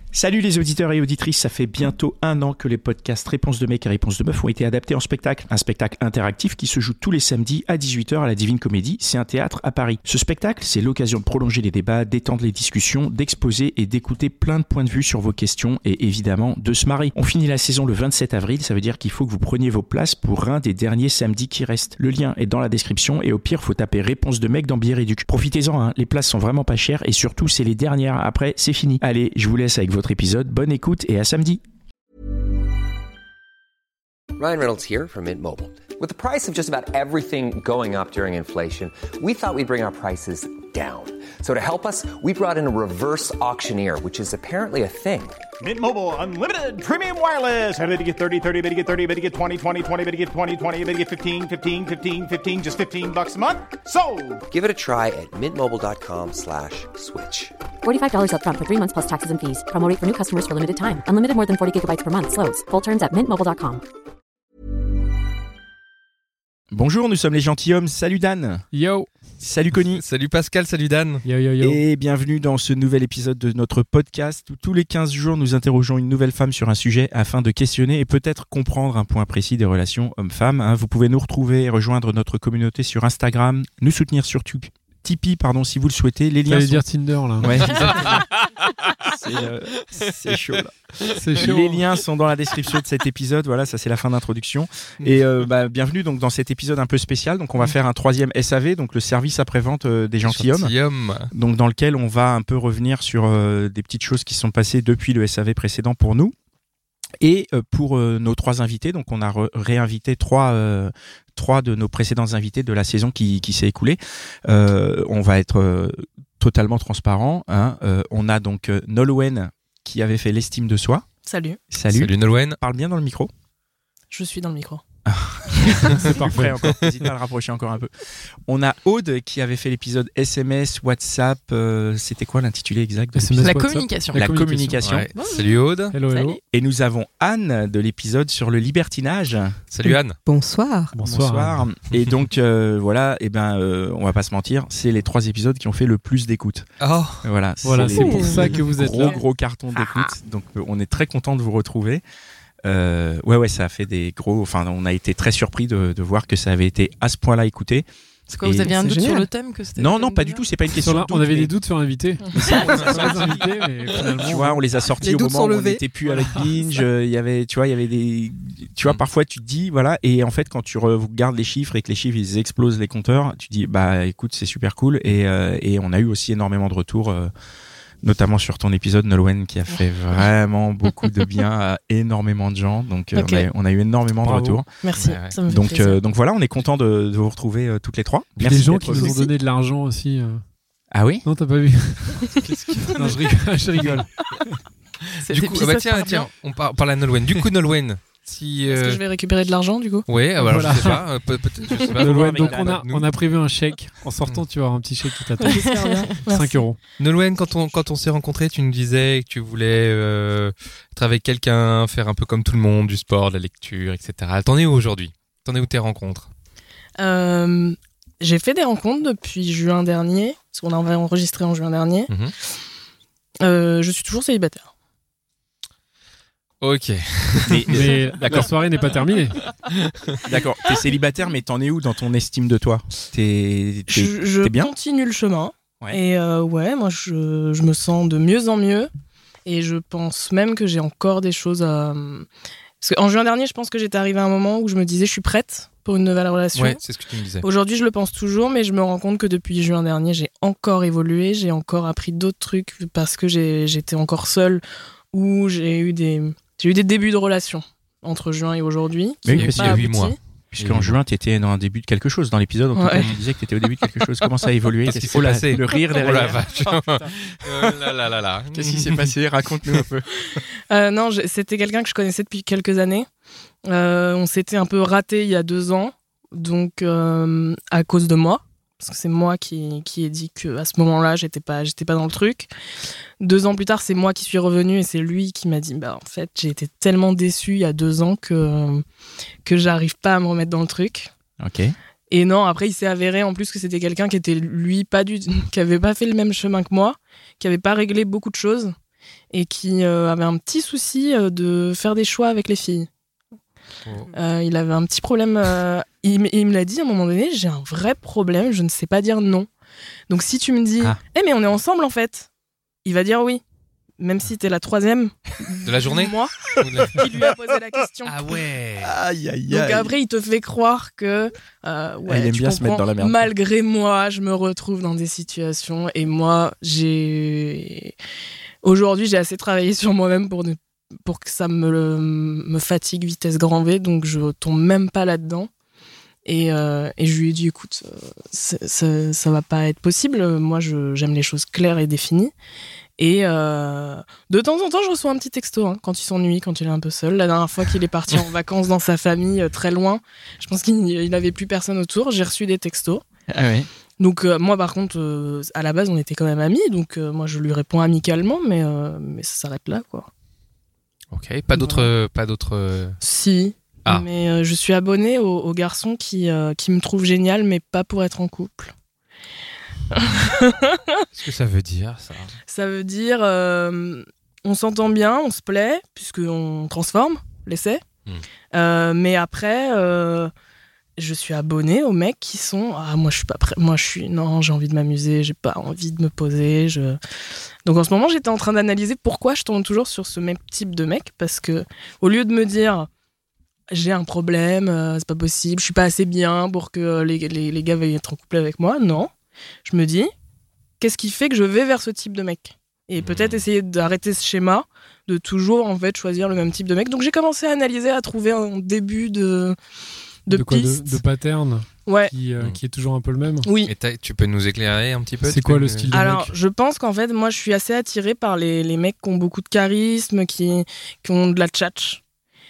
Salut les auditeurs et auditrices, ça fait bientôt 1 an que les podcasts Réponse de mec et Réponse de meuf ont été adaptés en spectacle. Un spectacle interactif qui se joue tous les samedis à 18h à la Divine Comédie, c'est un théâtre à Paris. Ce spectacle, c'est l'occasion de prolonger les débats, d'étendre les discussions, d'exposer et d'écouter plein de points de vue sur vos questions et évidemment de se marrer. On finit la saison le 27 avril, ça veut dire qu'il faut que vous preniez vos places pour un des derniers samedis qui restent. Le lien est dans la description et au pire, faut taper Réponse de mec dans Bière et Duc. Profitez-en, hein, les places sont vraiment pas chères et surtout, c'est les dernières. Après, c'est fini. Allez, je vous laisse avec votre épisode. Bonne écoute et à samedi. Ryan Reynolds here from Mint Mobile. With the price of just about everything going up during inflation, we thought we'd bring our prices down. So to help us, we brought in a reverse auctioneer, which is apparently a thing. Mint Mobile Unlimited Premium Wireless. How to get 30, 30, bit to get 30, bit to get 20, 20, 20, bit to get 20, 20, bit to get 15, 15, 15, 15, just $15 a month? Sold! Give it a try at mintmobile.com/switch. $45 up front for 3 months plus taxes and fees. Promo rate for new customers for limited time. Unlimited more than 40 gigabytes per month. Slows full terms at mintmobile.com. Bonjour, nous sommes les gentilshommes. Salut Dan. Yo. Salut Connie. Salut Pascal, salut Dan. Yo yo yo. Et bienvenue dans ce nouvel épisode de notre podcast où tous les 15 jours nous interrogeons une nouvelle femme sur un sujet afin de questionner et peut-être comprendre un point précis des relations hommes-femmes. Vous pouvez nous retrouver et rejoindre notre communauté sur Instagram, nous soutenir sur Tipeee, si vous le souhaitez. Les liens T'allais sont... dire Tinder là. Ouais, c'est chaud là. C'est chaud. Les liens sont dans la description de cet épisode. Voilà, ça c'est la fin d'introduction. Et bienvenue donc dans cet épisode un peu spécial. Donc on va faire un 3e SAV, donc le service après-vente des gentilshommes. Donc dans lequel on va un peu revenir sur des petites choses qui sont passées depuis le SAV précédent pour nous. Et pour nos 3 invités, donc on a réinvité 3 de nos précédents invités de la saison qui s'est écoulée. On va être totalement transparent. On a donc Nolwenn qui avait fait l'estime de soi. Salut. Salut Nolwenn. Parle bien dans le micro. Je suis dans le micro. C'est parfait. N'hésite pas à le rapprocher encore un peu. On a Aude qui avait fait l'épisode SMS, WhatsApp. C'était quoi l'intitulé exact de SMS, La WhatsApp. communication. La communication. Ouais. Salut Aude. Hello hello. Salut. Et nous avons Anne de l'épisode sur le libertinage. Salut Anne. Bonsoir. Bonsoir. Et donc voilà, on va pas se mentir, c'est les 3 épisodes qui ont fait le plus d'écoute. Oh. Voilà, Voilà, c'est les pour ça que vous êtes là. gros cartons d'écoute. Donc on est très content de vous retrouver. Ouais, ça a fait des gros. Enfin, on a été très surpris de voir que ça avait été à ce point-là écouté. C'est quoi, vous aviez un c'est doute génial. sur le thème que c'était? Non, pas du tout. C'est pas une question. Sur là, de doute, on avait mais- des doutes sur l'invité. Mais finalement, Tu vois, on les a sortis Les au doutes moment sont où on levés. n'était plus avec Binge. Il y avait des. Tu vois, parfois tu te dis, voilà. Et en fait, quand tu regardes les chiffres et que les chiffres ils explosent les compteurs, tu dis, bah écoute, c'est super cool. Et on a eu aussi énormément de retours. Notamment sur ton épisode Nolwenn qui a fait vraiment beaucoup de bien à énormément de gens. Donc Ok. on a eu énormément Bravo. de retours. Merci. Ouais. Ça me fait plaisir. Donc voilà, on est content de vous retrouver toutes les 3. Puis Merci des gens d'être qui nous ont venus. donné de l'argent aussi. Ah oui. Non, t'as pas vu? Non, je rigole. Du coup, tiens, on parle à Nolwenn. Du coup Nolwenn, si Est-ce que je vais récupérer de l'argent du coup? ouais, alors Voilà. je sais pas, peut-être je sais pas. Nolwenn, donc avec on a prévu un chèque. En sortant, tu vas avoir un petit chèque qui t'attend. J'espère bien. 5 €. Nolwenn, quand on s'est rencontrés, tu nous disais que tu voulais être avec quelqu'un, faire un peu comme tout le monde, du sport, de la lecture, etc. T'en es où aujourd'hui? T'en es où tes rencontres? J'ai fait des rencontres depuis juin dernier, parce qu'on avait enregistré en juin dernier. Je suis toujours célibataire. Ok. Mais la soirée n'est pas terminée. D'accord. T'es célibataire, mais t'en es où dans ton estime de toi? T'es Je bien? continue le chemin. Ouais. Et moi je me sens de mieux en mieux. Et je pense même que j'ai encore des choses à... Parce qu'en juin dernier, je pense que j'étais arrivée à un moment où je me disais je suis prête pour une nouvelle relation. Ouais, c'est ce que tu me disais. Aujourd'hui, je le pense toujours, mais je me rends compte que depuis juin dernier, j'ai encore évolué, j'ai encore appris d'autres trucs parce que j'étais encore seule ou j'ai eu des débuts de relation entre juin et aujourd'hui. Mais oui, qui parce n'ont qu'il y a pas 8 abouti. mois. Puisqu'en juin, t'étais dans un début de quelque chose dans l'épisode. En tout cas, Ouais. tu disais que t'étais au début de quelque chose. Comment ça a évolué? Qu'est-ce qui s'est passé? Le rire Oh la derrière. vache. Là. Qu'est-ce qui s'est passé? Raconte-nous un peu. Non, c'était quelqu'un que je connaissais depuis quelques années. On s'était un peu raté il y a 2 ans, donc à cause de moi. Parce que c'est moi qui ai dit qu'à ce moment-là, j'étais pas dans le truc. 2 ans plus tard, c'est moi qui suis revenue et c'est lui qui m'a dit en fait, j'ai été tellement déçue il y a 2 ans que j'arrive pas à me remettre dans le truc. Ok. Et non, après, il s'est avéré en plus que c'était quelqu'un qui était, lui, qui avait pas fait le même chemin que moi, qui avait pas réglé beaucoup de choses et qui avait un petit souci de faire des choix avec les filles. Il avait un petit problème. Il me l'a dit à un moment donné, j'ai un vrai problème, je ne sais pas dire non. Donc si tu me dis, mais on est ensemble en fait, il va dire oui. Même si t'es la 3e de la journée, moi, qui lui a posé la question. Ah ouais. Donc après, il te fait croire que il aime bien se mettre dans la merde. Malgré moi, je me retrouve dans des situations et moi, aujourd'hui, j'ai assez travaillé sur moi-même pour que ça me fatigue vitesse grand V, donc je tombe même pas là-dedans. Et je lui ai dit, écoute, ça va pas être possible. Moi, j'aime les choses claires et définies. Et de temps en temps, je reçois un petit texto quand il s'ennuie, quand il est un peu seul. La dernière fois qu'il est parti en vacances dans sa famille, très loin, je pense qu'il n'avait plus personne autour. J'ai reçu des textos. Ah ouais. Donc moi, par contre, à la base, on était quand même amis. Donc moi, je lui réponds amicalement, mais ça s'arrête là, quoi. Ok, pas d'autres... Si, mais je suis abonnée aux garçons qui me trouvent génial, mais pas pour être en couple. Qu'est-ce que ça veut dire, ça ? Ça veut dire on s'entend bien, on se plaît, puisqu'on transforme l'essai. Mais après, je suis abonnée aux mecs qui sont moi je suis pas prêt, non, j'ai envie de m'amuser, j'ai pas envie de me poser. Donc en ce moment, j'étais en train d'analyser pourquoi je tombe toujours sur ce même type de mec, parce que au lieu de me dire j'ai un problème, c'est pas possible, je suis pas assez bien pour que les gars veuillent être en couple avec moi, non. Je me dis, qu'est-ce qui fait que je vais vers ce type de mec ? Et peut-être essayer d'arrêter ce schéma, de toujours en fait choisir le même type de mec. Donc j'ai commencé à analyser, à trouver un début de piste. De pattern qui est toujours un peu le même. Oui. Et tu peux nous éclairer un petit peu ? C'est quoi le style de mec ? Alors, je pense qu'en fait, moi, je suis assez attirée par les mecs qui ont beaucoup de charisme, qui ont de la tchatch.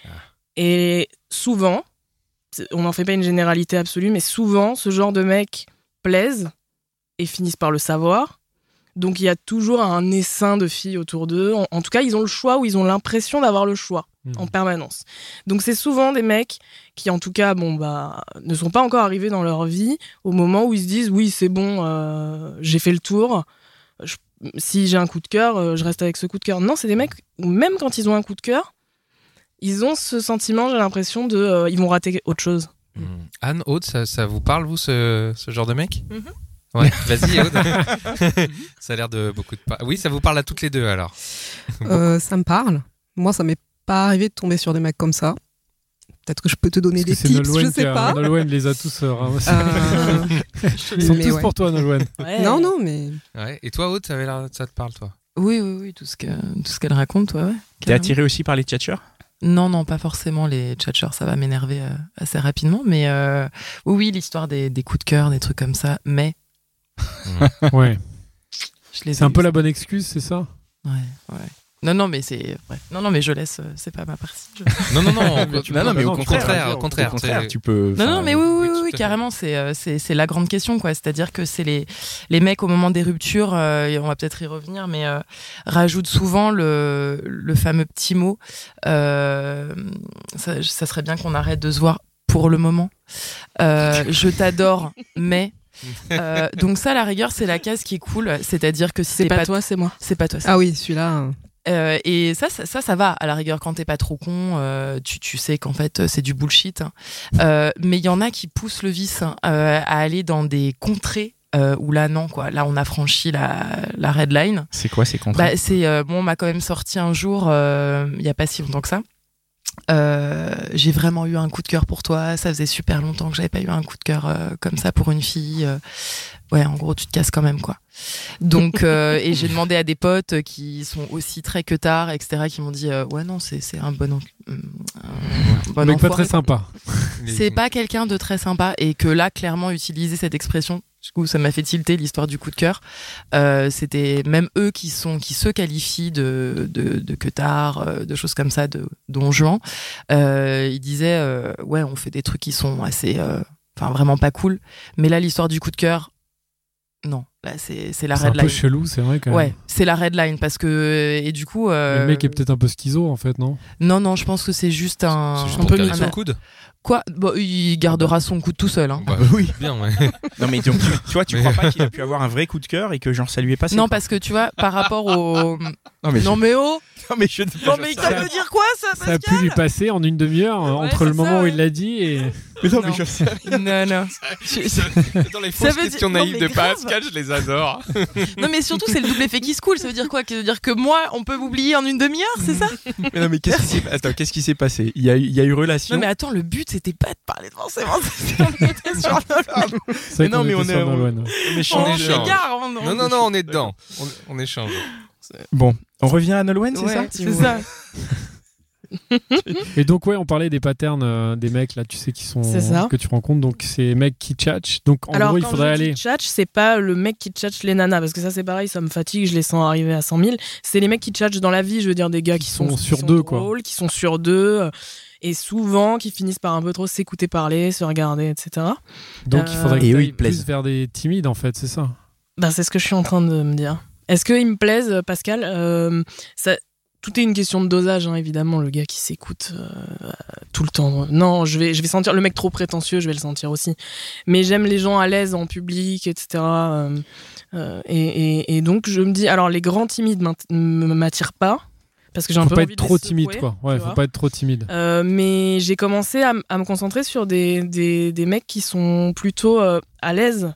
Et souvent, on n'en fait pas une généralité absolue, mais souvent, ce genre de mecs plaisent et finissent par le savoir. Donc il y a toujours un essaim de filles autour d'eux. En tout cas, ils ont le choix, ou ils ont l'impression d'avoir le choix en permanence. Donc c'est souvent des mecs qui, en tout cas, ne sont pas encore arrivés dans leur vie au moment où ils se disent oui, c'est bon, j'ai fait le tour. Si j'ai un coup de cœur, je reste avec ce coup de cœur. Non, c'est des mecs où même quand ils ont un coup de cœur, ils ont ce sentiment, j'ai l'impression ils vont rater autre chose. Anne, Aude, ça vous parle, vous, ce genre de mec ? Ouais, vas-y, Aude. Ça a l'air de beaucoup de... Oui, ça vous parle à toutes les deux, alors. Ça me parle. Moi, ça m'est pas arrivé de tomber sur des mecs comme ça. Peut-être que je peux te donner des tips, je sais pas. Nolwenn les a tous ramassés. Ils sont tous pour toi, Nolwenn. Ouais. Non, mais... Ouais. Et toi, Aude, ça te parle, toi ? Oui, tout ce qu'elle raconte, ouais. T'es attiré aussi par les tchatcheurs ? Non, pas forcément les tchatcheurs, ça va m'énerver assez rapidement, mais oui, l'histoire des coups de cœur, des trucs comme ça, mais... Ouais. C'est un peu la bonne excuse, c'est ça ? Ouais. Non, mais c'est vrai. Non, mais je laisse, c'est pas ma partie. Non, mais au contraire, tu peux... Non, mais oui, carrément, c'est la grande question, quoi. C'est-à-dire que c'est les mecs, au moment des ruptures, et on va peut-être y revenir, mais rajoutent souvent le fameux petit mot. Ça serait bien qu'on arrête de se voir pour le moment. Je t'adore, mais... donc ça, à la rigueur, c'est la case qui est cool. C'est-à-dire que si c'est pas toi, c'est moi. C'est pas toi. Ah oui, celui-là... et ça va, à la rigueur, quand t'es pas trop con, tu sais qu'en fait c'est du bullshit, mais il y en a qui poussent le vice à aller dans des contrées où là non, quoi, là on a franchi la red line. C'est quoi ces contrées ? On m'a quand même sorti un jour il y a pas si longtemps que ça, j'ai vraiment eu un coup de cœur pour toi, ça faisait super longtemps que j'avais pas eu un coup de cœur comme ça pour une fille, ouais, en gros tu te casses quand même, quoi. Donc et j'ai demandé à des potes qui sont aussi très que tard, etc., qui m'ont dit ouais, non, c'est un bon mec pas très sympa. C'est pas quelqu'un de très sympa, et que là clairement utiliser cette expression, du coup ça m'a fait tilter l'histoire du coup de cœur. C'était même eux qui se qualifient de que tard, de choses comme ça, de Don Juan. Ils disaient ouais, on fait des trucs qui sont assez vraiment pas cool, mais là l'histoire du coup de cœur, non, là c'est la red line. C'est un peu chelou, c'est vrai, quand même. Ouais, c'est la red line, parce que et du coup le mec est peut-être un peu schizo, en fait, non ? Non, je pense que c'est juste un peu garder son coude. Quoi ? Il gardera son coude tout seul, hein. Bah, oui, bien, ouais. Non, mais donc, tu vois, tu crois pas qu'il a pu avoir un vrai coup de cœur et que genre ça lui est passé ? Non, parce que tu vois, par rapport au Non mais oh. Non mais je. Non mais ça veut dire quoi ça, Pascal? Ça a pu lui passer en une demi-heure entre le moment où il l'a dit et. Mais non, mais je sais. Non. Dans les fausses questions naïves de Pascal, je les adore. Non mais surtout c'est le double effet qui se coule. Ça veut dire quoi? Ça veut dire que moi on peut m'oublier en une demi-heure, c'est ça? Mais non mais qu'est-ce qui s'est passé? Il y a eu relation. Non mais attends, le but c'était pas de parler de forcément. On était sur Nolwenn. Mais non mais on échange. Non, on est dedans. On échange. Bon, on revient à Nolwenn, c'est ça? C'est ça. Et donc on parlait des patterns des mecs là, tu sais qui sont que tu rencontres, donc c'est mecs qui tchatchent. Donc en gros il faudrait aller. Tchatch, c'est pas le mec qui tchatche les nanas parce que ça c'est pareil, ça me fatigue, je les sens arriver à 100 000. C'est les mecs qui tchatchent dans la vie, je veux dire des gars qui sont sur deux drôles, qui sont sur deux et souvent qui finissent par un peu trop s'écouter parler, se regarder, etc. Donc il faudrait qu'ils aillent plus vers des timides en fait, c'est ça? Bah c'est ce que je suis en train de me dire. Est-ce qu'ils me plaisent, Pascal? Tout est une question de dosage, hein, évidemment. Le gars qui s'écoute tout le temps. Non, je vais sentir le mec trop prétentieux, je vais le sentir aussi. Mais j'aime les gens à l'aise en public, etc. Et donc je me dis, alors les grands timides m'attirent pas. Parce que j'ai un peu envie de trop timide, quoi. Ouais, faut pas être trop timide. Mais j'ai commencé à me concentrer sur des mecs qui sont plutôt à l'aise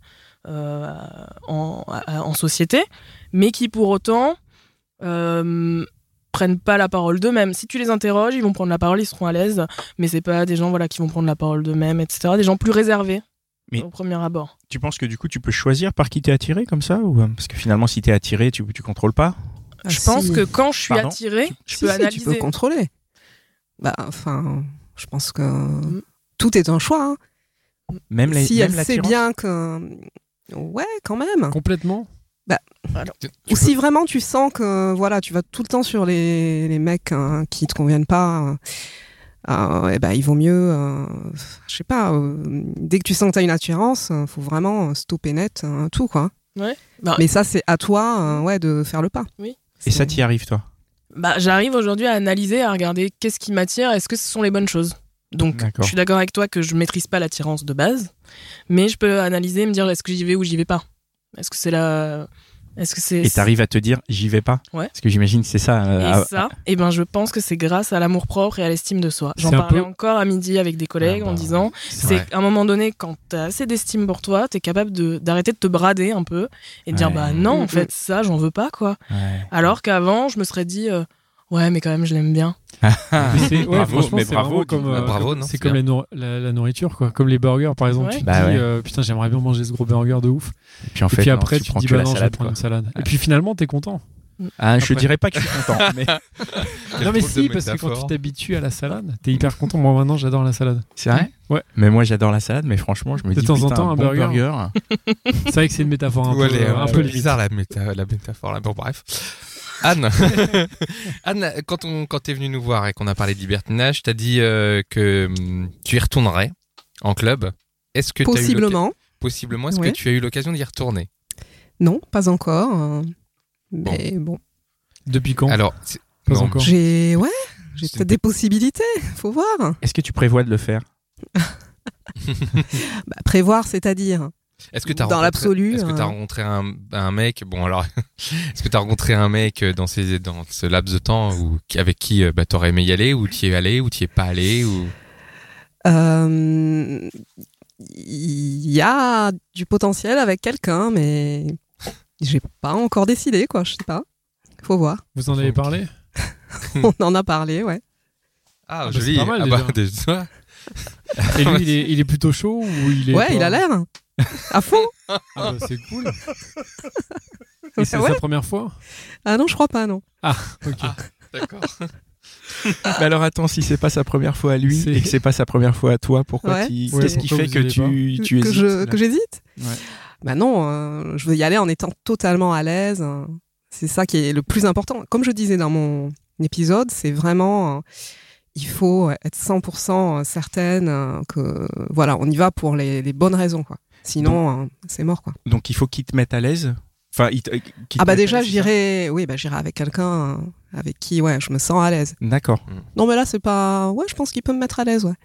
en société, mais qui pour autant prennent pas la parole d'eux-mêmes. Si tu les interroges, ils vont prendre la parole, ils seront à l'aise, mais c'est pas des gens qui vont prendre la parole d'eux-mêmes, etc. Des gens plus réservés au premier abord. Tu penses que du coup tu peux choisir par qui t'es attiré comme ça ou parce que finalement si t'es attiré, tu contrôles pas? Je pense que quand je suis attirée, je peux analyser. Tu peux contrôler. Je pense que tout est un choix. Hein. Même si elle sait bien que... Ouais, quand même. Complètement. Ou si vraiment tu sens que tu vas tout le temps sur les mecs qui te conviennent pas, il vaut mieux, je sais pas, dès que tu sens que t'as une attirance, faut vraiment stopper net tout, quoi. Ouais. Mais ça, c'est à toi de faire le pas. Oui. Et ça t'y arrive, toi? J'arrive aujourd'hui à analyser, à regarder qu'est-ce qui m'attire, est-ce que ce sont les bonnes choses. Donc, je suis d'accord avec toi que je maîtrise pas l'attirance de base, mais je peux analyser et me dire est-ce que j'y vais ou j'y vais pas. Est-ce que c'est Et t'arrives à te dire j'y vais pas? Ouais. Parce que j'imagine que c'est ça. Et ça, je pense que c'est grâce à l'amour-propre et à l'estime de soi. J'en parlais encore à midi avec des collègues en disant c'est à un moment donné, quand t'as assez d'estime pour toi, t'es capable d'arrêter de te brader un peu et de dire non, en fait, ça, j'en veux pas, quoi. Ouais. Alors qu'avant, je me serais dit ouais, mais quand même, je l'aime bien. Bravo, c'est comme la nourriture, quoi. Comme les burgers, par exemple. Tu te dis, putain, j'aimerais bien manger ce gros burger de ouf. Et puis après, tu te dis, non, je vais prendre une salade. Et puis finalement, t'es content. Je dirais pas que je suis content. Mais... non, mais si, parce que quand tu t'habitues à la salade, t'es hyper content. Moi, maintenant, j'adore la salade. C'est vrai? Ouais. Mais moi, j'adore la salade, mais franchement, je me dis, de temps en temps, un burger. C'est vrai que c'est une métaphore un peu bizarre, la métaphore, là. Bon, bref. Anne, quand t'es venue nous voir et qu'on a parlé de libertinage, t'as dit que tu y retournerais en club. Est-ce que possiblement. Possiblement. Est-ce que tu as eu l'occasion d'y retourner? Non, pas encore. Mais bon. Depuis quand? Alors, pas encore. J'ai peut-être des possibilités. Faut voir. Est-ce que tu prévois de le faire? Prévoir, c'est-à-dire. Est-ce que t'as rencontré un mec? Bon alors, est-ce que t'as rencontré un mec dans ce laps de temps avec qui t'aurais aimé y aller, ou t'y es allé, ou t'y es pas allé, ou? Il y a du potentiel avec quelqu'un, mais j'ai pas encore décidé, quoi. Je sais pas. Faut voir. Vous en avez parlé? On en a parlé, ouais. Ah, joli. C'est pas mal, déjà. Et lui, il est plutôt chaud ou il est? Ouais, il a l'air. À fond. C'est cool. Et c'est sa première fois? Ah non, je crois pas, non. Ah, ok. D'accord. Mais alors attends, si c'est pas sa première fois à lui et que c'est pas sa première fois à toi, pourquoi qu'est-ce qui fait que tu hésites? Que j'hésite? Bah non, je veux y aller en étant totalement à l'aise. C'est ça qui est le plus important. Comme je disais dans mon épisode, c'est vraiment... il faut être 100% certaine que on y va pour les bonnes raisons, quoi. Sinon, c'est mort, quoi. Donc il faut qu'il te mette à l'aise. Enfin, déjà j'irai avec quelqu'un avec qui je me sens à l'aise. D'accord. Non mais là c'est pas je pense qu'il peut me mettre à l'aise,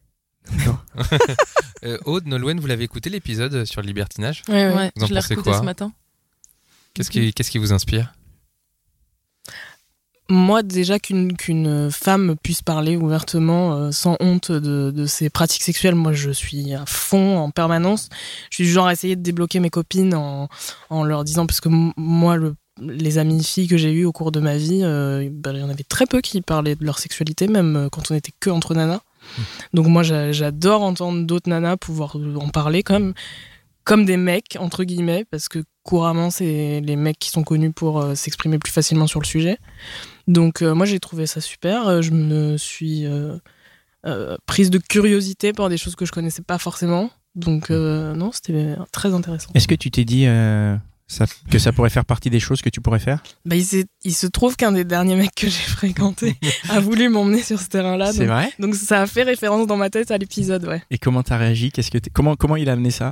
Aude, Nolwenn, vous l'avez écouté l'épisode sur le libertinage? Ouais, je l'ai écouté ce matin. Qu'est-ce qui vous inspire? moi, déjà qu'une femme puisse parler ouvertement, sans honte de ses pratiques sexuelles, moi, je suis à fond en permanence. Je suis du genre à essayer de débloquer mes copines en leur disant, parce que moi, les amies filles que j'ai eues au cours de ma vie, il y en avait très peu qui parlaient de leur sexualité, même quand on était que entre nanas. Donc moi, j'adore entendre d'autres nanas pouvoir en parler quand même, comme des mecs, entre guillemets, parce que couramment, c'est les mecs qui sont connus pour s'exprimer plus facilement sur le sujet. Donc moi, j'ai trouvé ça super. Je me suis prise de curiosité par des choses que je connaissais pas forcément. Donc non, c'était très intéressant. Est-ce que tu t'es dit que ça pourrait faire partie des choses que tu pourrais faire ? Il se trouve qu'un des derniers mecs que j'ai fréquenté a voulu m'emmener sur ce terrain-là. C'est vrai ? Donc ça a fait référence dans ma tête à l'épisode, ouais. Et comment t'as réagi ? Comment il a amené ça ?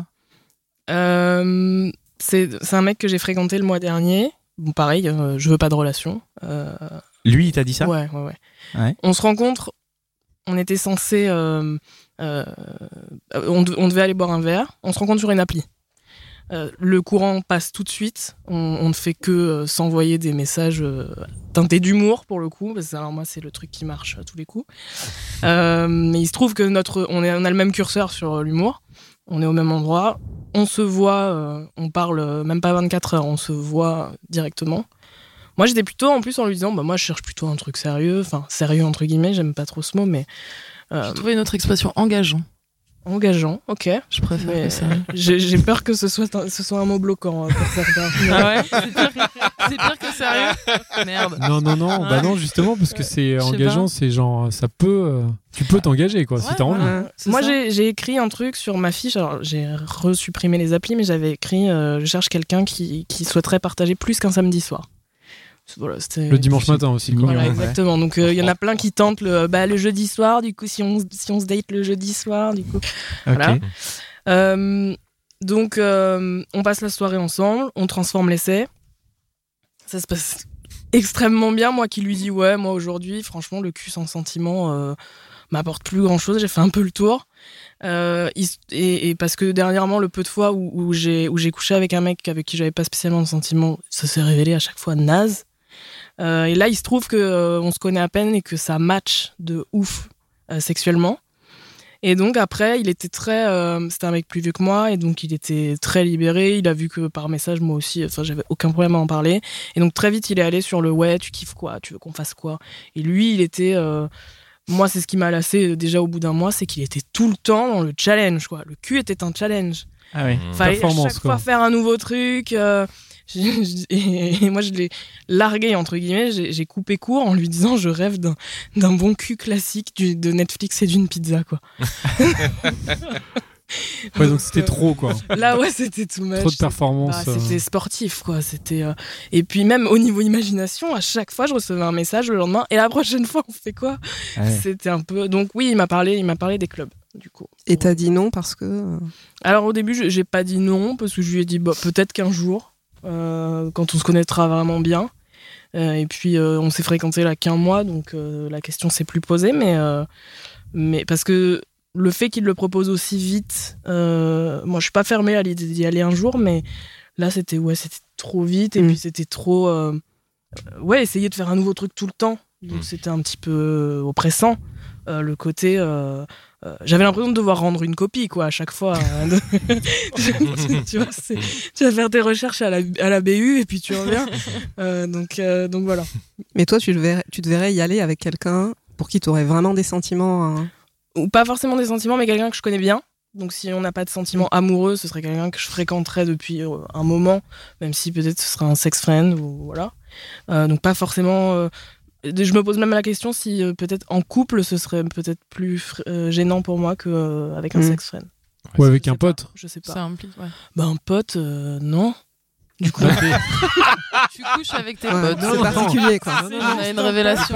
C'est un mec que j'ai fréquenté le mois dernier. Bon, pareil, je veux pas de relation. Lui, il t'a dit ça ? Ouais. On se rencontre, on était censé... on devait aller boire un verre. On se rencontre sur une appli. Le courant passe tout de suite. On ne fait que s'envoyer des messages teintés d'humour, pour le coup. Parce que, alors moi, c'est le truc qui marche à tous les coups. Mais il se trouve que on a le même curseur sur l'humour. On est au même endroit. On se voit, on parle même pas 24 heures, on se voit directement. Moi, j'étais plutôt, en plus, en lui disant, moi, je cherche plutôt un truc sérieux. Enfin, sérieux, entre guillemets, j'aime pas trop ce mot, mais... J'ai trouvé une autre expression, engageant. Engageant, ok. Je préfère ça. J'ai peur que ce soit un mot bloquant pour certains. Ah ouais, c'est pire que sérieux. Merde. Non, bah non, justement, parce que c'est engageant, c'est genre, ça peut, tu peux t'engager, quoi, si t'as envie. Moi, j'ai écrit un truc sur ma fiche, alors j'ai resupprimé les applis, mais j'avais écrit, je cherche quelqu'un qui souhaiterait partager plus qu'un samedi soir. Voilà, le dimanche matin aussi. Voilà, exactement. Donc il y en a plein qui tentent le jeudi soir. Du coup, si on se date le jeudi soir, du coup, voilà. Donc on passe la soirée ensemble, on transforme l'essai. Ça se passe extrêmement bien. Moi qui lui dis moi aujourd'hui, franchement, le cul sans sentiment m'apporte plus grand chose. J'ai fait un peu le tour. Et parce que dernièrement, le peu de fois où j'ai couché avec un mec avec qui j'avais pas spécialement de sentiments, ça s'est révélé à chaque fois naze. Et là, il se trouve qu'on se connaît à peine et que ça match de ouf sexuellement. Et donc après, il était c'était un mec plus vieux que moi et donc il était très libéré. Il a vu que par message, moi aussi, j'avais aucun problème à en parler. Et donc très vite, il est allé sur le tu kiffes quoi, tu veux qu'on fasse quoi. Et lui, il était... moi, c'est ce qui m'a lassé déjà au bout d'un mois, c'est qu'il était tout le temps dans le challenge, quoi. Le cul était un challenge. Ah oui. Fallait à chaque fois faire un nouveau truc. Et moi, je l'ai largué, entre guillemets. J'ai coupé court en lui disant je rêve d'un bon cul classique de Netflix et d'une pizza, quoi. Ouais, donc c'était trop, quoi. Là, ouais, c'était too much. Trop de performance. C'était sportif, quoi. C'était, et puis même au niveau imagination, à chaque fois, je recevais un message le lendemain. Et la prochaine fois, on fait quoi ? C'était un peu... Donc oui, il m'a parlé des clubs, du coup. Et t'as dit non parce que... Alors au début, j'ai pas dit non, parce que je lui ai dit peut-être qu'un jour, quand on se connaîtra vraiment bien. Et puis on s'est fréquenté là qu'1 mois, donc la question s'est plus posée, mais parce que le fait qu'il le propose aussi vite, moi je suis pas fermée à l'idée d'y aller un jour, mais là c'était trop vite et puis c'était trop essayer de faire un nouveau truc tout le temps, donc c'était un petit peu oppressant, le côté j'avais l'impression de devoir rendre une copie, quoi, à chaque fois. Tu vois, tu vas faire tes recherches à la BU et puis tu reviens. Donc voilà. Mais toi, tu te verrais y aller avec quelqu'un pour qui tu aurais vraiment des sentiments Ou pas forcément des sentiments, mais quelqu'un que je connais bien. Donc si on n'a pas de sentiments amoureux, ce serait quelqu'un que je fréquenterais depuis un moment, même si peut-être ce serait un sex friend, ou voilà. Donc pas forcément... je me pose même la question si peut-être en couple ce serait peut-être plus gênant pour moi qu'avec un sex friend. Ou avec un pote. Je sais pas. Ça implique, ouais. Un pote, non. Du coup, tu couches avec tes potes. C'est particulier, quoi. On a une révélation.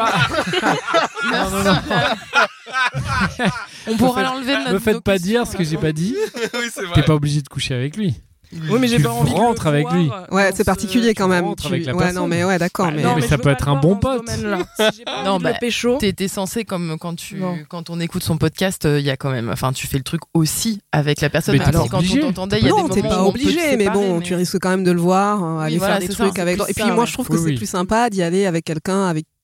On pourra l'enlever de notre. Me faites pas dire ce que j'ai pas dit. Oui, c'est vrai. T'es pas obligé de coucher avec lui. Oui, mais j'ai pas envie de rentres avec lui. Ouais, c'est particulier quand même. Avec la personne. Non, mais ouais, d'accord. mais ça peut être un bon pote. Non, pécho. T'es censé, comme quand on écoute son podcast, il y a quand même, tu fais le truc aussi avec la personne. Mais alors, quand on t'entendait, il y a des moments t'es pas où obligé, mais bon, tu risques quand même de le voir, aller faire des trucs avec. Et puis moi, je trouve que c'est plus sympa d'y aller avec quelqu'un avec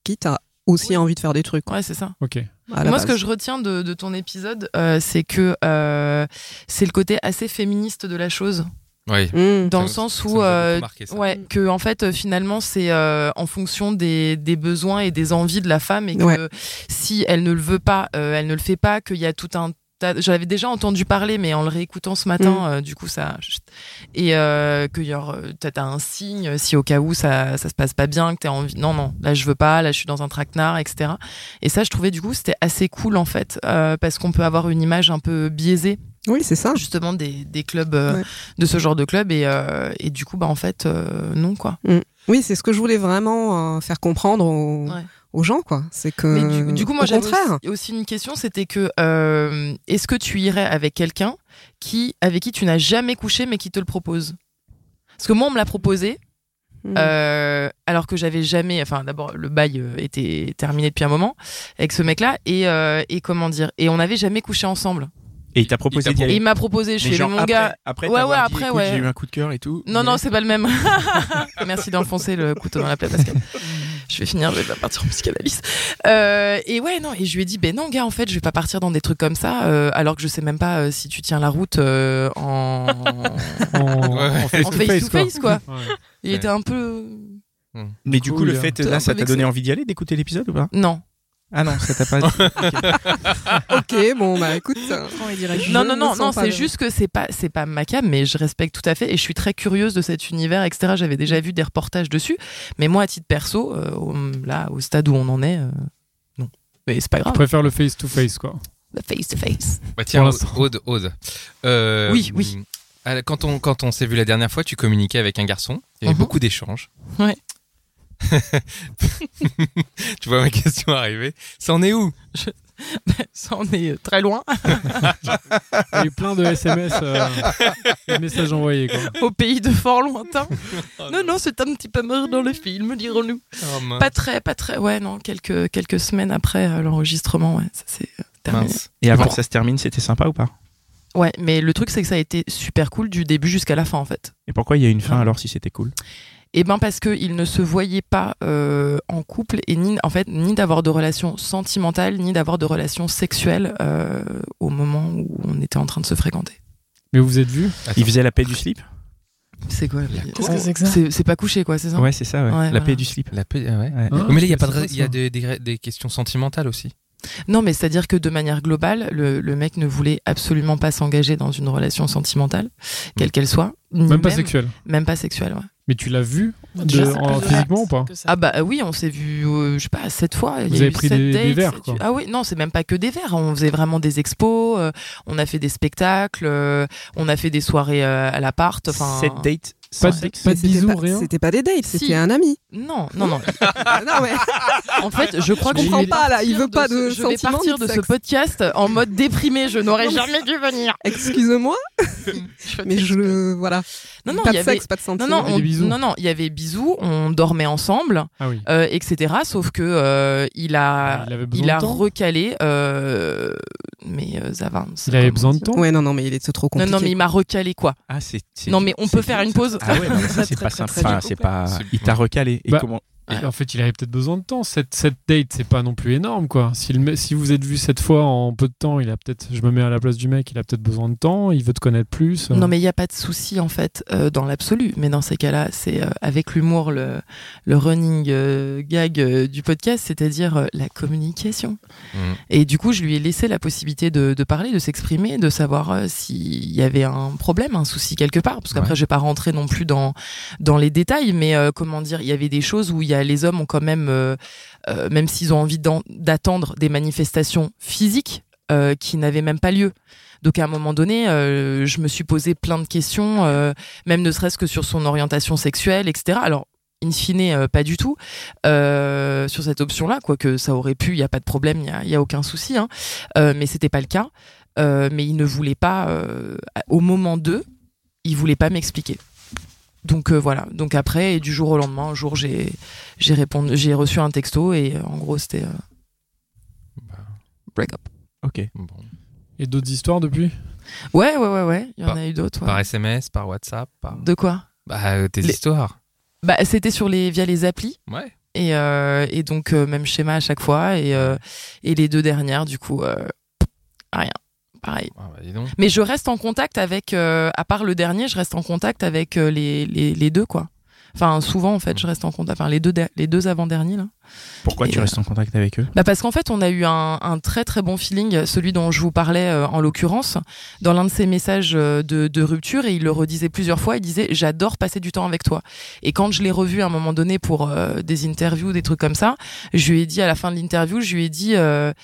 qui t'as aussi envie de faire des trucs. Ouais, c'est ça. Ok. Moi, ce que je retiens de ton épisode, c'est que c'est le côté assez féministe de la chose. Oui. Dans le sens où que en fait finalement c'est en fonction des besoins et des envies de la femme, et que si elle ne le veut pas, elle ne le fait pas, qu'il y a tout un j'avais déjà entendu parler, mais en le réécoutant ce matin, du coup ça et que t'as un signe si au cas où ça se passe pas bien, que t'as envie, non là je veux pas, là je suis dans un traquenard, etc. Et ça je trouvais du coup c'était assez cool en fait, parce qu'on peut avoir une image un peu biaisée. Oui, c'est ça. Justement des clubs, de ce genre de club, et du coup, en fait, non, quoi. Oui, c'est ce que je voulais vraiment faire comprendre aux gens, quoi. C'est que. Mais du coup, moi, j'avais contraire. aussi une question, c'était que est-ce que tu irais avec quelqu'un avec qui tu n'as jamais couché, mais qui te le propose? Parce que moi, on me l'a proposé. Alors que j'avais jamais, enfin d'abord le bail était terminé depuis un moment avec ce mec-là, et comment dire, et on n'avait jamais couché ensemble. Et il t'a proposé d'y aller. Il m'a proposé, je suis mon gars. Après, après, j'ai eu un coup de cœur et tout. Non, c'est pas le même. Merci d'enfoncer le couteau dans la plaie, Pascal. Je vais pas partir en psychanalyse. Et je lui ai dit, non, gars, en fait, je vais pas partir dans des trucs comme ça, alors que je sais même pas si tu tiens la route en face to face, quoi. Il était un peu. Mais du coup, le fait, là, ça t'a donné envie d'y aller, d'écouter l'épisode ou pas? Non. Ah non, ça t'a pas dit. Ok, bon, écoute. Non, c'est juste que c'est pas ma cam, mais je respecte tout à fait, et je suis très curieuse de cet univers, etc. J'avais déjà vu des reportages dessus, mais moi, à titre perso, là, au stade où on en est, non. Mais c'est pas grave. Je préfère le face-to-face, quoi. Le face-to-face. Bah tiens, Aude. Oui. Quand on s'est vu la dernière fois, tu communiquais avec un garçon. Il y avait beaucoup d'échanges. Ouais. Tu vois ma question arriver. Ça en est où? Ça en est très loin. Il y a eu plein de SMS, de messages envoyés, quoi. Au pays de fort lointain. Non, c'est un petit peu mort dans le film, dirons-nous. Oh, pas très. Ouais, non, quelques semaines après l'enregistrement, ça s'est terminé. Mince. Et avant que ça se termine, c'était sympa ou pas? Ouais, mais le truc, c'est que ça a été super cool du début jusqu'à la fin, en fait. Et pourquoi il y a une fin alors si c'était cool? Eh ben parce qu'ils ne se voyaient pas en couple, et ni d'avoir de relations sentimentales, ni d'avoir de relations sexuelles au moment où on était en train de se fréquenter. Mais vous vous êtes vus? Ils faisaient la paix du slip? C'est quoi? Qu'est-ce que c'est que ça? C'est pas couché, quoi, c'est ça? Ouais, c'est ça, ouais. La paix du slip. La paix, ouais. Ah, mais là, il y a des questions sentimentales aussi. Non, mais c'est-à-dire que de manière globale, le mec ne voulait absolument pas s'engager dans une relation sentimentale, quelle qu'elle soit. Même pas sexuelle? Même pas sexuelle, ouais. Mais tu l'as vu physiquement ou pas? Ah bah oui, on s'est vu, je sais pas, 7 fois. Vous avez pris des verres, quoi. Ah oui, non, c'est même pas que des verres. On faisait vraiment des expos, on a fait des spectacles, on a fait des soirées à l'appart. 7 dates. Pas de bisous, rien. C'était pas des dates, c'était un ami. Non. Non, mais en fait, je crois que je comprends pas là. Il veut pas de sentiments. Je vais partir de ce podcast en mode déprimé. Je n'aurais jamais dû venir. Excuse-moi. Mais voilà. Non, pas de sexe, pas de sentiments. Non, il y avait bisous, on dormait ensemble, etc. Sauf que il a recalé mes avances. Il avait besoin de temps. Ouais, non, mais il était trop compliqué. Non, mais il m'a recalé, quoi. Ah, non, mais on peut faire une pause. Ah ouais, mais ça c'est pas simple. Enfin, c'est pas. Il t'a recalé. Et comment? En fait, il avait peut-être besoin de temps. Cette date, c'est pas non plus énorme, quoi. Si vous êtes vu 7 fois en peu de temps, il a peut-être. Je me mets à la place du mec. Il a peut-être besoin de temps. Il veut te connaître plus. Non, mais il y a pas de souci en fait dans l'absolu. Mais dans ces cas-là, c'est avec l'humour le running gag du podcast, c'est-à-dire la communication. Et du coup, je lui ai laissé la possibilité de parler, de s'exprimer, de savoir s'il y avait un problème, un souci quelque part. Parce qu'après, je vais pas rentrer non plus dans les détails, mais comment dire, il y avait des choses où les hommes ont quand même, même s'ils ont envie d'attendre des manifestations physiques qui n'avaient même pas lieu. Donc à un moment donné, je me suis posé plein de questions, même ne serait-ce que sur son orientation sexuelle, etc. Alors, in fine, pas du tout sur cette option-là, quoique ça aurait pu, il n'y a pas de problème, il n'y a aucun souci, hein. Mais c'était pas le cas. Mais il ne voulait pas, au moment il voulait pas m'expliquer. Donc voilà. Donc après, et du jour au lendemain, un jour, j'ai reçu un texto et en gros c'était break up. Ok. Bon. Et d'autres histoires depuis? Ouais. Il y en a eu d'autres. Ouais. Par SMS, par WhatsApp, De quoi? Tes histoires. C'était via les applis. Ouais. Et donc même schéma à chaque fois. Et les 2 dernières, du coup, rien. Pareil. Ah bah, dis donc. Mais je reste en contact avec, à part le dernier, je reste en contact avec les 2, quoi. Enfin, souvent, en fait, je reste en contact. Enfin, les deux avant-derniers, là. Pourquoi tu restes en contact avec eux ? Parce qu'en fait, on a eu un très très bon feeling, celui dont je vous parlais en l'occurrence, dans l'un de ses messages de rupture, et il le redisait plusieurs fois, il disait « J'adore passer du temps avec toi ». Et quand je l'ai revu à un moment donné pour des interviews, des trucs comme ça, je lui ai dit à la fin de l'interview, je lui ai dit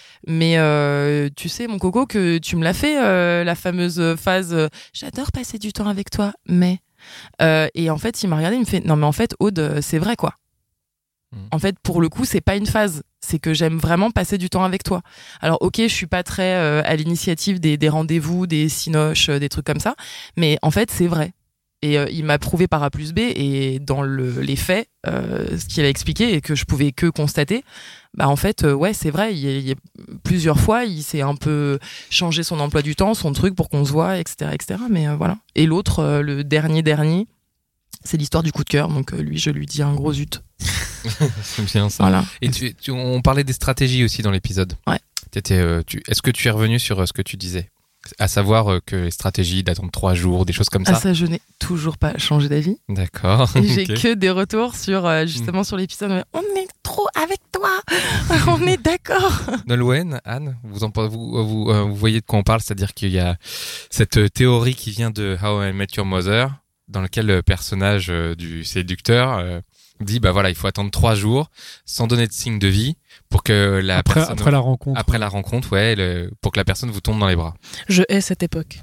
mais tu sais mon coco que tu me l'as fait la fameuse phase j'adore passer du temps avec toi, mais... et en fait, il m'a regardé, il me fait non mais en fait Aude, c'est vrai quoi. En fait, pour le coup, c'est pas une phase, c'est que j'aime vraiment passer du temps avec toi. Alors ok, je suis pas très à l'initiative des rendez-vous, des cinoches, des trucs comme ça, mais en fait c'est vrai. Et il m'a prouvé par A plus B, et dans les faits, ce qu'il a expliqué et que je pouvais que constater, en fait, ouais, c'est vrai, il y a plusieurs fois, il s'est un peu changé son emploi du temps, son truc pour qu'on se voit, etc., etc. Mais voilà. Et l'autre, le dernier, c'est l'histoire du coup de cœur, donc lui, je lui dis un gros zut. C'est bien ça. Voilà. Et on parlait des stratégies aussi dans l'épisode. Ouais. Est-ce que tu es revenu sur ce que tu disais ? À savoir que les stratégies d'attendre 3 jours, des choses comme ça. Ah ça, je n'ai toujours pas changé d'avis. D'accord. Et j'ai que des retours sur justement sur l'épisode. On est trop avec toi. On est d'accord. Nolwenn, Anne, vous voyez de quoi on parle, c'est-à-dire qu'il y a cette théorie qui vient de How I Met Your Mother, dans laquelle le personnage du séducteur dit il faut attendre 3 jours sans donner de signe de vie pour que la personne après la rencontre. Après la rencontre, pour que la personne vous tombe dans les bras. Je hais cette époque.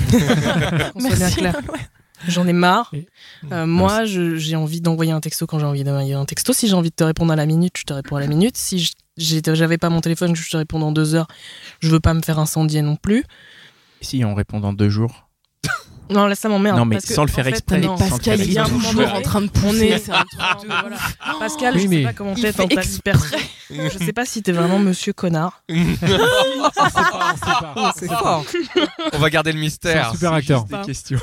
Merci. Clair. J'en ai marre. Moi, j'ai envie d'envoyer un texto quand j'ai envie d'envoyer un texto. Si j'ai envie de te répondre à la minute, je te réponds à la minute. Si j'avais pas mon téléphone, je te réponds dans 2 heures. Je veux pas me faire incendier non plus. Si on répond dans 2 jours. Non, là ça m'emmerde. Non, mais sans le faire exprès. Non, Pascal, il est toujours en train de pousser. C'est un truc de... voilà. Pascal, je sais pas comment t'es dans ta vie perso. Je sais pas si t'es vraiment monsieur connard. C'est fort. On va garder le mystère. C'est un super acteur. Des questions.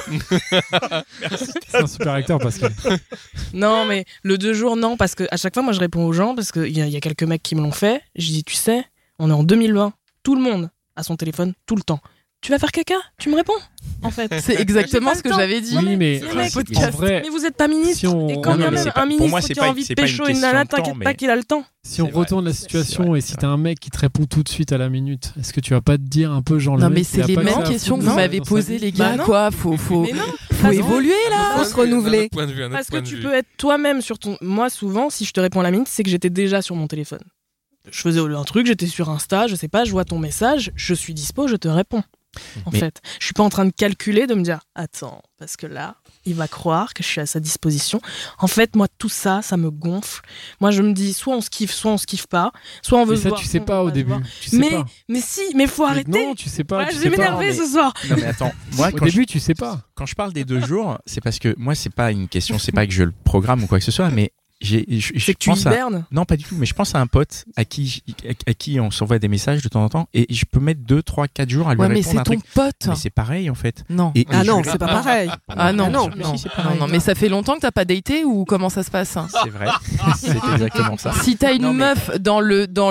C'est un super acteur, Pascal. Non, mais le 2 jours, non, parce que à chaque fois, moi, je réponds aux gens, parce qu'il y a quelques mecs qui me l'ont fait. Je dis, tu sais, on est en 2020. Tout le monde a son téléphone tout le temps. Tu vas faire caca ? Tu me réponds, en fait. C'est exactement ce que j'avais dit. Oui, mais en vrai, mais vous êtes pas ministre. Et quand même un ministre qui a envie de pécho une nana, t'inquiète pas qu'il a le temps. Si on retourne la situation et si t'as un mec qui te répond tout de suite à la minute, est-ce que tu vas pas te dire un peu genre non mais c'est les mêmes questions que vous m'avez posées les gars quoi, faut évoluer là, faut se renouveler. Parce que tu peux être toi-même sur ton. Moi souvent si je te réponds à la minute c'est que j'étais déjà sur mon téléphone. Je faisais un truc, j'étais sur Insta, je sais pas, je vois ton message, je suis dispo, je te réponds. En fait, je suis pas en train de calculer, de me dire attends, parce que là, il va croire que je suis à sa disposition. En fait, moi, tout ça, ça me gonfle. Moi, je me dis soit on se kiffe pas, soit on veut se voir. Mais ça, tu sais pas au début. Mais faut arrêter. Non, tu sais pas. Je vais m'énerver ce soir. Non, mais attends, moi, au début, tu sais pas. Quand je parle des 2 jours, c'est parce que moi, c'est pas une question, c'est pas que je le programme ou quoi que ce soit, mais c'est que tu hibernes. Non, pas du tout, mais je pense à un pote à qui on s'envoie des messages de temps en temps et je peux mettre 2, 3, 4 jours à lui répondre un truc. Mais c'est ton pote. Mais c'est pareil en fait. Non. Non, c'est pas pareil. Non, mais ça fait longtemps que t'as pas daté ou comment ça se passe ? C'est vrai, c'est exactement ça. Si t'as une meuf dans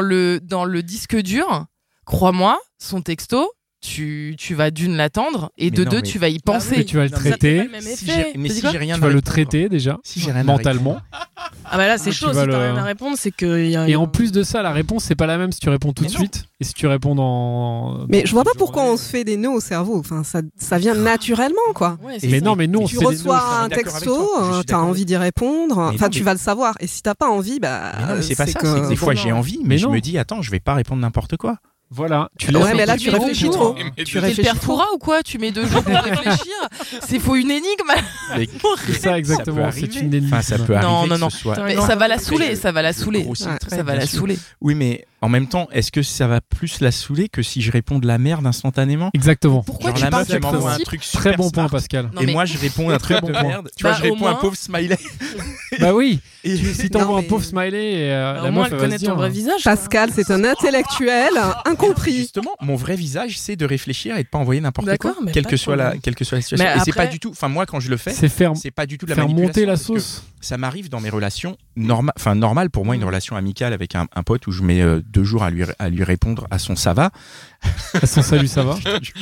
le disque dur, crois-moi, son texto, tu vas d'une l'attendre et de 2 tu vas y penser. Tu vas le traiter. Mais si j'ai rien tu vas le traiter déjà mentalement. Ah bah là c'est chaud, si t'as rien à répondre c'est que et en plus de ça la réponse c'est pas la même si tu réponds tout de suite et si tu réponds dans. Mais je vois pas pourquoi on se fait des nœuds au cerveau. Enfin ça vient naturellement quoi. Mais non mais nous on se fait des nœuds. Tu reçois un texto, t'as envie d'y répondre. Enfin tu vas le savoir et si t'as pas envie non mais c'est pas ça. Des fois j'ai envie mais je me dis attends je vais pas répondre n'importe quoi. Voilà, mais là tu réfléchis trop. Tu réfléchis le Perfora ou quoi ? Tu mets 2 jours pour réfléchir. Faut une énigme. C'est ça exactement. C'est une énigme. Enfin, ça peut arriver. Non. Que ce soit... Mais ça va la saouler. Ça va la saouler. Oui, mais En même temps, est-ce que ça va plus la saouler que si je réponds de la merde instantanément? Exactement. Pourquoi Genre tu la parles meuf, elle du m'envoie un principe truc super Très bon point, smart, Pascal. Non, et mais- moi, je réponds un truc de merde. Tu vois, je au réponds un moins- pauvre smiley. Bah oui. Et Si t'envoies Non, un mais- pauvre smiley et la Au meuf moins, elle elle va connaît se dire, ton vrai visage. quoi. Pascal, c'est un intellectuel incompris. Justement, mon vrai visage, c'est de réfléchir et de pas envoyer n'importe D'accord, quoi, mais quelle pas que de soit la problème. situation. Mais Et c'est après- pas du tout. Enfin, moi, quand je le fais, c'est faire c'est pas du tout de la monter manipulation. la parce que sauce. Ça m'arrive dans mes relations normales pour moi, une relation amicale avec un pote où je mets 2 jours à lui répondre à son ça va. À son salut, ça va.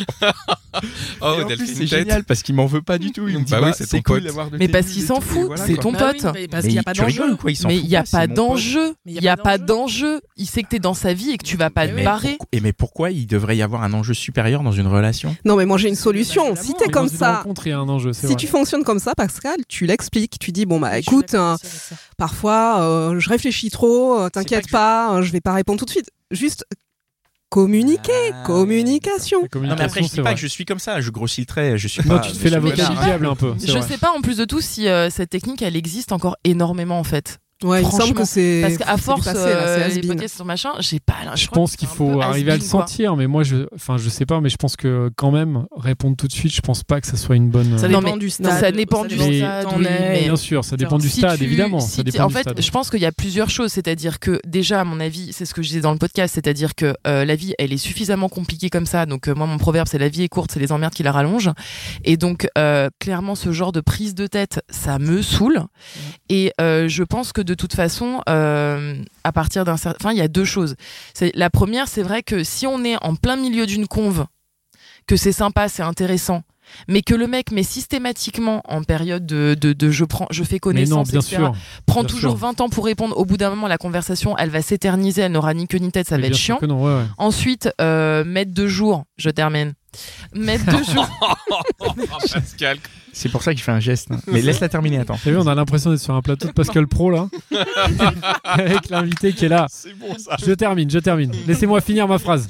Oh, Et en Delphine plus, c'est tête. génial parce qu'il m'en veut pas du tout. Il me dit Bah oui, c'est ton cool pote. d'avoir de Mais tes parce news qu'il et s'en tout, et fout, voilà, c'est quoi. ton Bah pote. oui, mais parce Mais qu'il n'y a pas tu rigoles ou d'enjeu. quoi? Il s'en Mais fout il n'y a c'est pas mon pote. d'enjeu. Mais Il n'y a pas d'enjeu. Il sait que t'es dans sa vie et que tu vas pas le Mais barrer. Mais pourquoi il devrait y avoir un enjeu supérieur dans une relation? Non, mais moi j'ai une solution. Bah, Si c'est t'es Mais comme dans une ça, rencontre, il y a un enjeu, c'est si vrai. tu fonctionnes comme ça, Pascal, tu l'expliques. Tu dis bon bah Je suis écoute, d'accord aussi avec ça. parfois je réfléchis trop. T'inquiète pas, je vais pas répondre tout de suite. Juste communiquer, communication. La Non, communication, mais après, je c'est dis pas vrai. que je suis comme ça, je grossis le trait, je suis Non, pas. tu te fais Monsieur l'avocat Bédard, du hein. diable un peu. c'est Je vrai. sais pas en plus de tout si cette technique elle existe encore énormément en fait. Ouais, il me semble Franchement, que c'est. Parce qu'à c'est du force, passé, là, c'est les has-been. podcasts sur machin, j'ai pas. Je pense qu'il faut arriver à le sentir, mais moi, je sais pas, mais je pense que quand même, répondre tout de suite, je pense pas que ça soit une bonne. Ça Non, dépend mais- du non, stade. ça dépend du Mais- stade, t'en oui, es. mais- Bien sûr, ça dépend du Si stade, tu- évidemment. si Ça tu- dépend en du fait, stade. je pense qu'il y a plusieurs choses. C'est-à-dire que déjà, à mon avis, c'est ce que je disais dans le podcast, c'est-à-dire que la vie, elle est suffisamment compliquée comme ça. Donc moi, mon proverbe, c'est la vie est courte, c'est les emmerdes qui la rallongent. Et donc clairement, ce genre de prise de tête, ça me saoule. Et je pense que de toute façon, à partir d'un certain, enfin, il y a 2 choses. La première, c'est vrai que si on est en plein milieu d'une conve, que c'est sympa, c'est intéressant, mais que le mec met systématiquement en période de je fais Mais connaissance, non, bien etc., sûr. prend bien toujours sûr. 20 ans pour répondre. Au bout d'un moment, la conversation, elle va s'éterniser, elle n'aura ni queue ni tête, ça Mais va être bien sûr chiant. que non, ouais, ouais. Ensuite, mettre 2 jours, je termine. Mettre 2 jours. Pascal. C'est pour ça qu'il fait un geste. hein. Mais laisse-la terminer, attends. T'as vu, on a l'impression d'être sur un plateau de Pascal Pro là, avec l'invité qui est là. C'est bon ça. Je termine. Laissez-moi finir ma phrase.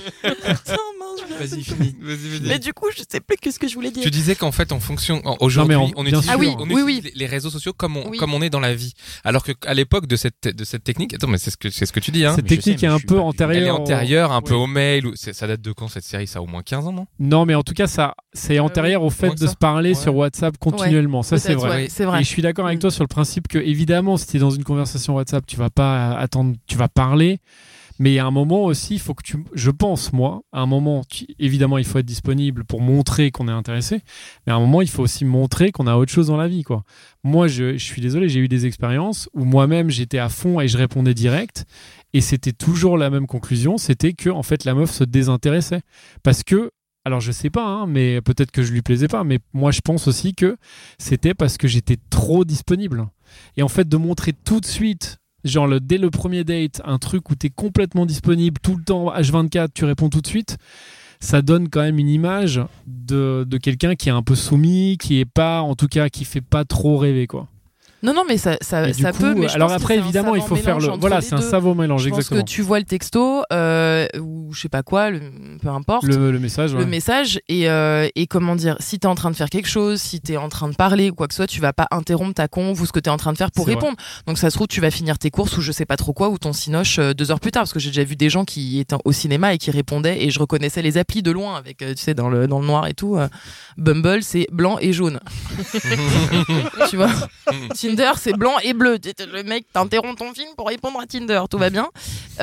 Vas-y, finis. Mais du coup, je sais plus ce que je voulais dire. Tu disais qu'en fait, en fonction, aujourd'hui, Non, mais on bien utilise, sûr. Ah oui, on oui, utilise oui. les réseaux sociaux comme Oui. on est dans la vie. Alors qu'à l'époque de cette technique, attends, mais c'est ce que tu dis, hein. Cette mais je technique sais, est mais un je suis peu pas du- antérieure. Elle est antérieure un peu Ouais. au mail. Ça date de quand cette série? Ça a au moins 15 ans, non? Non, mais en tout cas, c'est antérieur au fait Moins que de ça. se parler Ouais. sur WhatsApp continuellement. Ça, c'est Peut-être, vrai. ouais, c'est vrai. Et je suis d'accord avec Mm. toi sur le principe que, évidemment, si tu es dans une conversation WhatsApp, tu vas pas attendre, tu vas parler. Mais il y a un moment aussi, il faut que je pense, moi, à un moment, évidemment, il faut être disponible pour montrer qu'on est intéressé. Mais à un moment, il faut aussi montrer qu'on a autre chose dans la vie, quoi. Moi, je suis désolé, j'ai eu des expériences où moi-même, j'étais à fond et je répondais direct. Et c'était toujours la même conclusion, c'était que, en fait, la meuf se désintéressait. Parce que, alors je sais pas, hein, mais peut-être que je lui plaisais pas, mais moi je pense aussi que c'était parce que j'étais trop disponible. Et en fait, de montrer tout de suite, genre dès le premier date, un truc où t'es complètement disponible tout le temps, H24, tu réponds tout de suite, ça donne quand même une image de quelqu'un qui est un peu soumis, qui est pas, en tout cas, qui fait pas trop rêver, quoi. Non, mais ça Et du coup, peut. Mais je alors pense que après, c'est un évidemment, il savant faut faire mélange le. entre Voilà, les c'est un deux. savant mélange, Je pense exactement. que tu vois le texto ou je sais pas quoi, peu importe. Le message, ouais. Le message et comment dire, si t'es en train de faire quelque chose, si t'es en train de parler ou quoi que ce soit, tu vas pas interrompre ta conve ou ce que t'es en train de faire pour C'est répondre. Donc ça se trouve tu vas finir tes courses ou je sais pas trop quoi ou ton cinoche 2 heures plus tard, parce que j'ai déjà vu des gens qui étaient au cinéma et qui répondaient et je reconnaissais les applis de loin avec tu sais dans le noir et tout. Bumble c'est blanc et jaune. Tu vois. Tinder c'est blanc et bleu. Le mec t'interrompt ton film pour répondre à Tinder, tout va bien.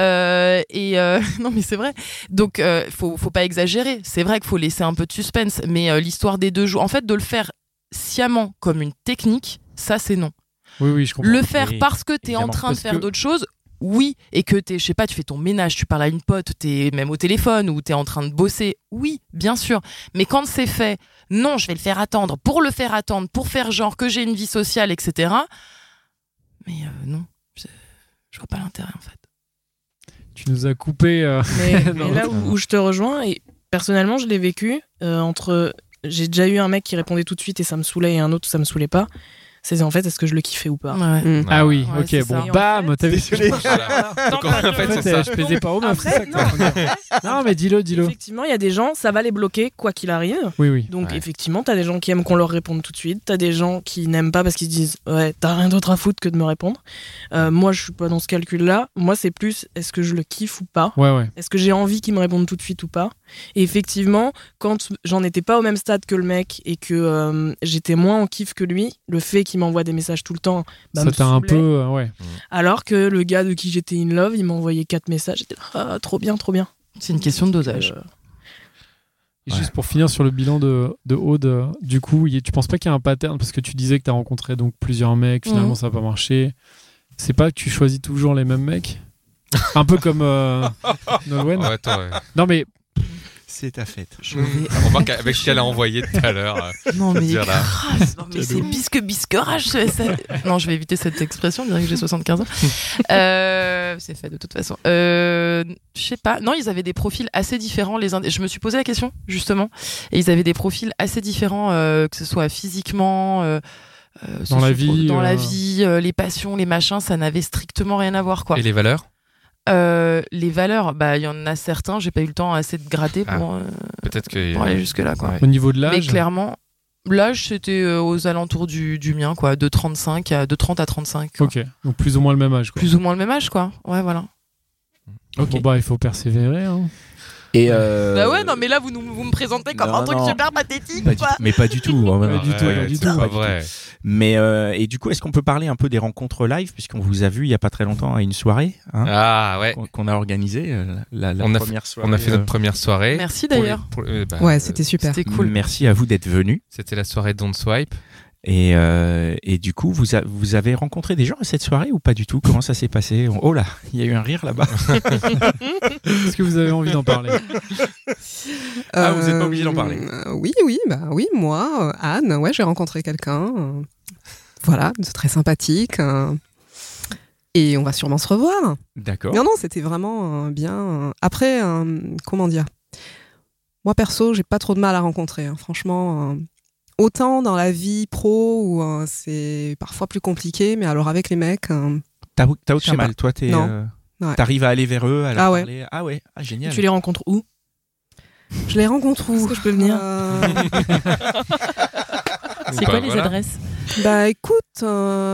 Non mais c'est vrai. Donc faut pas exagérer. C'est vrai qu'il faut laisser un peu de suspense, mais l'histoire des 2 jours, en fait, de le faire sciemment comme une technique, ça c'est non. Oui, je comprends. Le faire Oui, parce que t'es en évidemment, train de parce faire que- d'autres choses, oui, et que je sais pas, tu fais ton ménage, tu parles à une pote, t'es même au téléphone ou t'es en train de bosser, oui, bien sûr. Mais quand c'est fait, non, je vais le faire attendre, pour faire genre que j'ai une vie sociale, etc. Mais non, je vois pas l'intérêt en fait. Tu nous as coupé. Mais Non, là ça va. où je te rejoins, et personnellement, je l'ai vécu entre. J'ai déjà eu un mec qui répondait tout de suite et ça me saoulait, et un autre, ça me saoulait pas. c'est en fait est-ce que je le kiffais ou pas. Ouais. Ah oui, Ouais, c'est ok, bon, ça. bam, t'as vu. Voilà. Donc, en fait, c'est ça. Je plaisais pas aux meufs. Après, Non, mais dis-le. Effectivement, il y a des gens, ça va les bloquer quoi qu'il arrive. Oui. Donc Ouais. effectivement, t'as des gens qui aiment qu'on leur réponde tout de suite, t'as des gens qui n'aiment pas parce qu'ils se disent ouais, t'as rien d'autre à foutre que de me répondre. Moi, je suis pas dans ce calcul-là. Moi, c'est plus est-ce que je le kiffe ou pas. Ouais. Est-ce que j'ai envie qu'il me réponde tout de suite ou pas. Et effectivement, quand j'en étais pas au même stade que le mec et que j'étais moins en kiff que lui, le fait qu'il m'envoie des messages tout le temps, Ça me t'a un saoulait. peu. Ouais. Alors que le gars de qui j'étais in love, il m'a envoyé 4 messages. J'étais là, trop bien. C'est une question de dosage. Et juste pour finir sur le bilan de Aude, du coup, tu penses pas qu'il y a un pattern parce que tu disais que t'as rencontré donc plusieurs mecs, finalement ça n'a pas marché. C'est pas que tu choisis toujours les mêmes mecs, un peu comme Nolwenn. Ouais, attends, ouais. Non mais C'est ta fête. On voit qu'avec ce qu'elle a envoyé tout à l'heure. Non mais dire là. crasse, non mais c'est bisquerage. Non, je vais éviter cette expression, on dirait que j'ai 75 ans. C'est fait de toute façon. Je sais pas. Non, ils avaient des profils assez différents les uns. Je me suis posé la question justement, et ils avaient des profils assez différents, que ce soit physiquement. Dans la vie, la vie, les passions, les machins, ça n'avait strictement rien à voir quoi. Et les valeurs? Les valeurs, bah il y en a certains, j'ai pas eu le temps assez de gratter pour Peut-être que. aller jusque là quoi. Ouais. au niveau de Mais l'âge, clairement, l'âge c'était aux alentours du mien quoi, de 30 à 35. Quoi. ok, donc plus ou moins le même âge. Quoi. Plus ou moins le même âge quoi. Ouais voilà. Ok. Bon bah il faut persévérer. Hein. Et Bah ouais non mais là vous me présentez comme non, un truc non. super pathétique Pas quoi. mais pas du tout. hein, Pas du tout, Ouais, pas du c'est tout. pas vrai. Mais et du coup, est-ce qu'on peut parler un peu des rencontres live, puisqu'on vous a vu il y a pas très longtemps à une soirée Ah ouais. qu'on a organisée, la On a première soirée. On a fait notre première soirée. Merci Pour les- d'ailleurs. Ouais, c'était super. C'était cool. Merci à vous d'être venus. C'était la soirée Don't Swipe. Et du coup, vous avez rencontré des gens à cette soirée ou pas du tout? Comment ça s'est passé? Oh là, il y a eu un rire là-bas. Est-ce que vous avez envie d'en parler? Ah, vous êtes pas obligé d'en parler. Oui, moi, Anne, ouais, j'ai rencontré quelqu'un, voilà, de très sympathique, et on va sûrement se revoir. D'accord. Non, c'était vraiment bien. Après, comment dire, moi perso, j'ai pas trop de mal à rencontrer, hein. Franchement. Autant dans la vie pro où c'est parfois plus compliqué, mais alors avec les mecs, T'as Je aucun sais mal, pas. toi, Non. Ouais. t'arrives à aller vers eux, à leur Ah ouais. parler. Ah ouais, ah génial. Tu les rencontres où? je les rencontre où? Est-ce que je peux venir? C'est quoi les adresses? Bah écoute,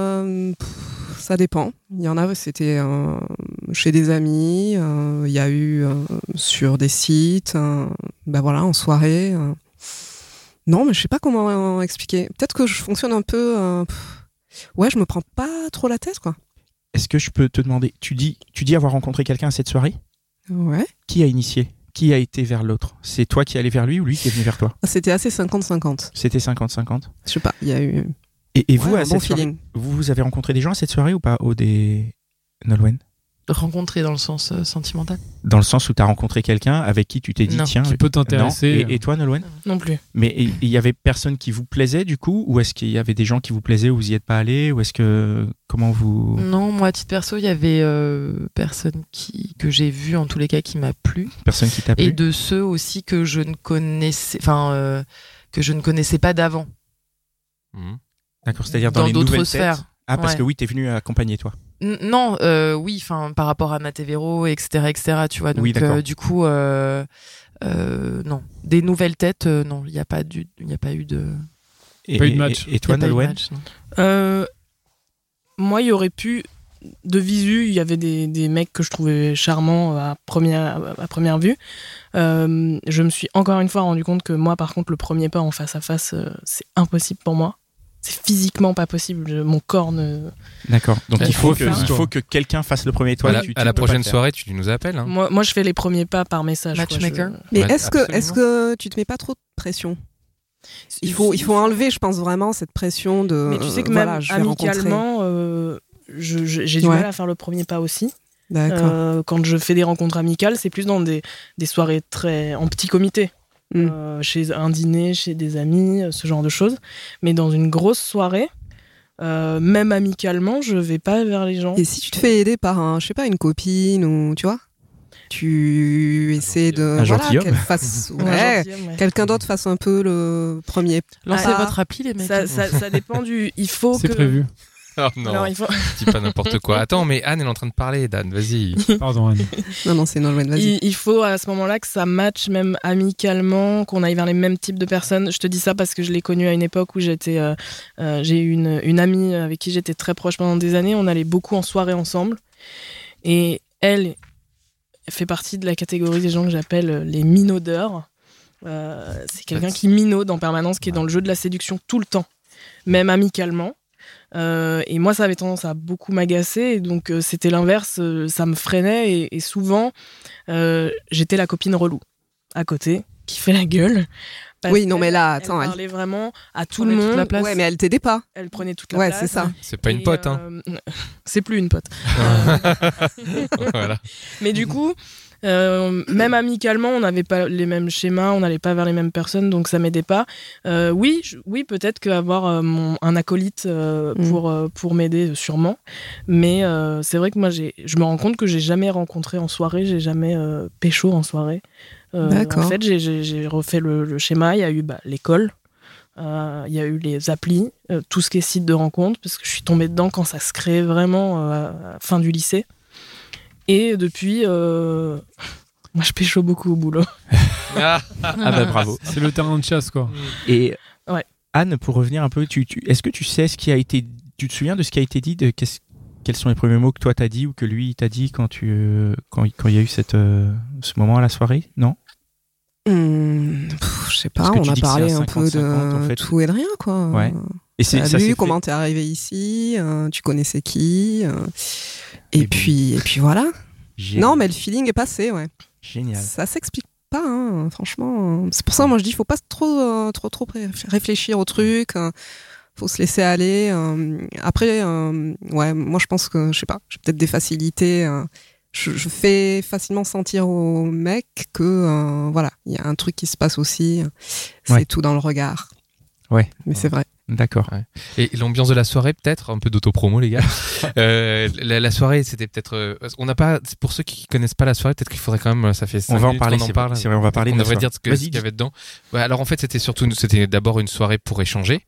ça dépend. Il y en a, c'était chez des amis, il y a eu sur des sites, bah voilà, en soirée. Non, mais je sais pas comment expliquer. Peut-être que je fonctionne un peu. Ouais, je me prends pas trop la tête, quoi. Est-ce que je peux te demander, tu dis avoir rencontré quelqu'un à cette soirée? Ouais. Qui a initié? Qui a été vers l'autre? C'est toi qui es allé vers lui ou lui qui est venu vers toi? C'était assez 50-50. C'était 50-50. Je sais pas, il y a eu Et vous, ouais, à un cette bon soirée, feeling. vous avez rencontré des gens à cette soirée ou pas? Nolwenn? Rencontrer dans le sens sentimental. Dans le sens où tu as rencontré quelqu'un avec qui tu t'es dit Non. tiens, Qui peut t'intéresser. non. Et toi, Nolwenn? Non plus. Mais il y avait personne qui vous plaisait du coup, ou est-ce qu'il y avait des gens qui vous plaisaient où vous y êtes pas allé, ou est-ce que comment vous? Non, moi à titre perso, il y avait personne que j'ai vu en tous les cas qui m'a plu, Personne qui t'a plu? et de ceux aussi que je ne connaissais, que je ne connaissais pas d'avant. Mhm. D'accord, c'est-à-dire dans Dans les d'autres nouvelles sphères. têtes. Ah, parce Ouais. que oui, t'es venu accompagner toi. Non, oui, enfin par rapport à Matevero, etc., tu vois. Donc Oui, d'accord. du coup, non, des nouvelles têtes, non, il n'y a pas eu de. Et, Pas eu de match. Et toi, il y a pas eu de Nolwenn? match, non. Moi, il y aurait pu, de visu, il y avait des mecs que je trouvais charmants à première vue. Je me suis encore une fois rendu compte que moi, par contre, le premier pas en face à face, c'est impossible pour moi. C'est physiquement pas possible. Mon corps ne. D'accord. Donc Ouais, il faut refuse, que, toi. quelqu'un fasse le premier. Toi, À la, tu à la peux pas prochaine le faire. soirée, tu nous appelles. Hein. Moi, je fais les premiers pas par message. quoi. Matchmaker. Mais Ouais, est-ce que absolument. tu te mets pas trop de pression? Il faut enlever, je pense vraiment, cette pression de. Mais tu sais que voilà, même je vais rencontrer. amicalement, j'ai du Ouais. mal à faire le premier pas aussi. D'accord. Quand je fais des rencontres amicales, c'est plus dans des soirées très en petit comité. Chez un dîner, chez des amis, ce genre de choses. Mais dans une grosse soirée, même amicalement, je vais pas vers les gens. Et si tu te fais aider par je sais pas, une copine ou tu vois, tu essayer de gentilhomme. qu'elle fasse Ouais, quelqu'un d'autre fasse un peu le premier. Lancez pas. votre appli, les mecs. Ça dépend du. Il faut C'est que. prévu. Oh non, Alors, il faut... dis pas n'importe quoi. Attends, mais Anne elle est en train de parler, Dan, vas-y. Pardon, Anne. Non, c'est Nolwenn, vas-y. Il faut à ce moment-là que ça matche même amicalement, qu'on aille vers les mêmes types de personnes. Je te dis ça parce que je l'ai connue à une époque où j'ai eu une amie avec qui j'étais très proche pendant des années. On allait beaucoup en soirée ensemble. Et elle fait partie de la catégorie des gens que j'appelle les minaudeurs. C'est quelqu'un qui minaude en permanence, qui est dans le jeu de la séduction tout le temps, même amicalement. Et moi ça avait tendance à beaucoup m'agacer, et donc c'était l'inverse, ça me freinait, et souvent j'étais la copine relou à côté qui fait la gueule. Oui, non, mais là, attends, elle parlait vraiment à tout le monde. toute la place. Ouais, mais elle t'aidait pas. Elle prenait toute la Ouais, place. c'est ça. C'est pas une pote, hein. C'est plus une pote. Voilà. Mais du coup, même amicalement, on n'avait pas les mêmes schémas, on n'allait pas vers les mêmes personnes, donc ça m'aidait pas. Oui, peut-être qu'avoir un acolyte pour m'aider, sûrement. Mais c'est vrai que moi, je me rends compte que j'ai jamais rencontré en soirée, j'ai jamais pécho en soirée. D'accord. En fait, j'ai refait le schéma. Il y a eu l'école, il y a eu les applis, tout ce qui est site de rencontre, parce que je suis tombée dedans quand ça se créait vraiment à la fin du lycée. Et depuis, moi je pécho beaucoup au boulot. Ah bah bravo. C'est le terrain de chasse, quoi. Et Ouais. Anne, pour revenir un peu, est-ce que tu sais ce qui a été... Tu te souviens de ce qui a été dit, quels sont les premiers mots que toi t'as dit ou que lui t'a dit quand il y a eu ce moment à la soirée? Non? Je sais pas, Parce que on tu a dis que parlé c'est un un peu 50-50, en de fait. tout et de rien, quoi. Ouais. Et ça Salut, s'est comment fait- t'es arrivé ici, tu connaissais qui, Et et puis voilà. Génial. Non, mais le feeling est passé, ouais. Génial. Ça s'explique pas, hein, franchement. C'est pour ça, moi, je dis, faut pas trop réfléchir au truc. Faut se laisser aller. Après, ouais, moi, je pense que, je sais pas, j'ai peut-être des facilités. Je fais facilement sentir au mec que, voilà, il y a un truc qui se passe aussi. C'est Ouais. tout dans le regard. Ouais. Mais c'est vrai. D'accord. Ouais. Et l'ambiance de la soirée, peut-être, un peu d'autopromo, les gars. La soirée, c'était peut-être. On n'a pas. Pour ceux qui connaissent pas la soirée, peut-être qu'il faudrait quand même. Ça fait 5 On va en minutes parler. qu'on en parle. C'est vrai, on va parler. On de devrait ça. dire ce Vas-y, qu'il y avait dedans. Ouais, alors en fait, c'était d'abord une soirée pour échanger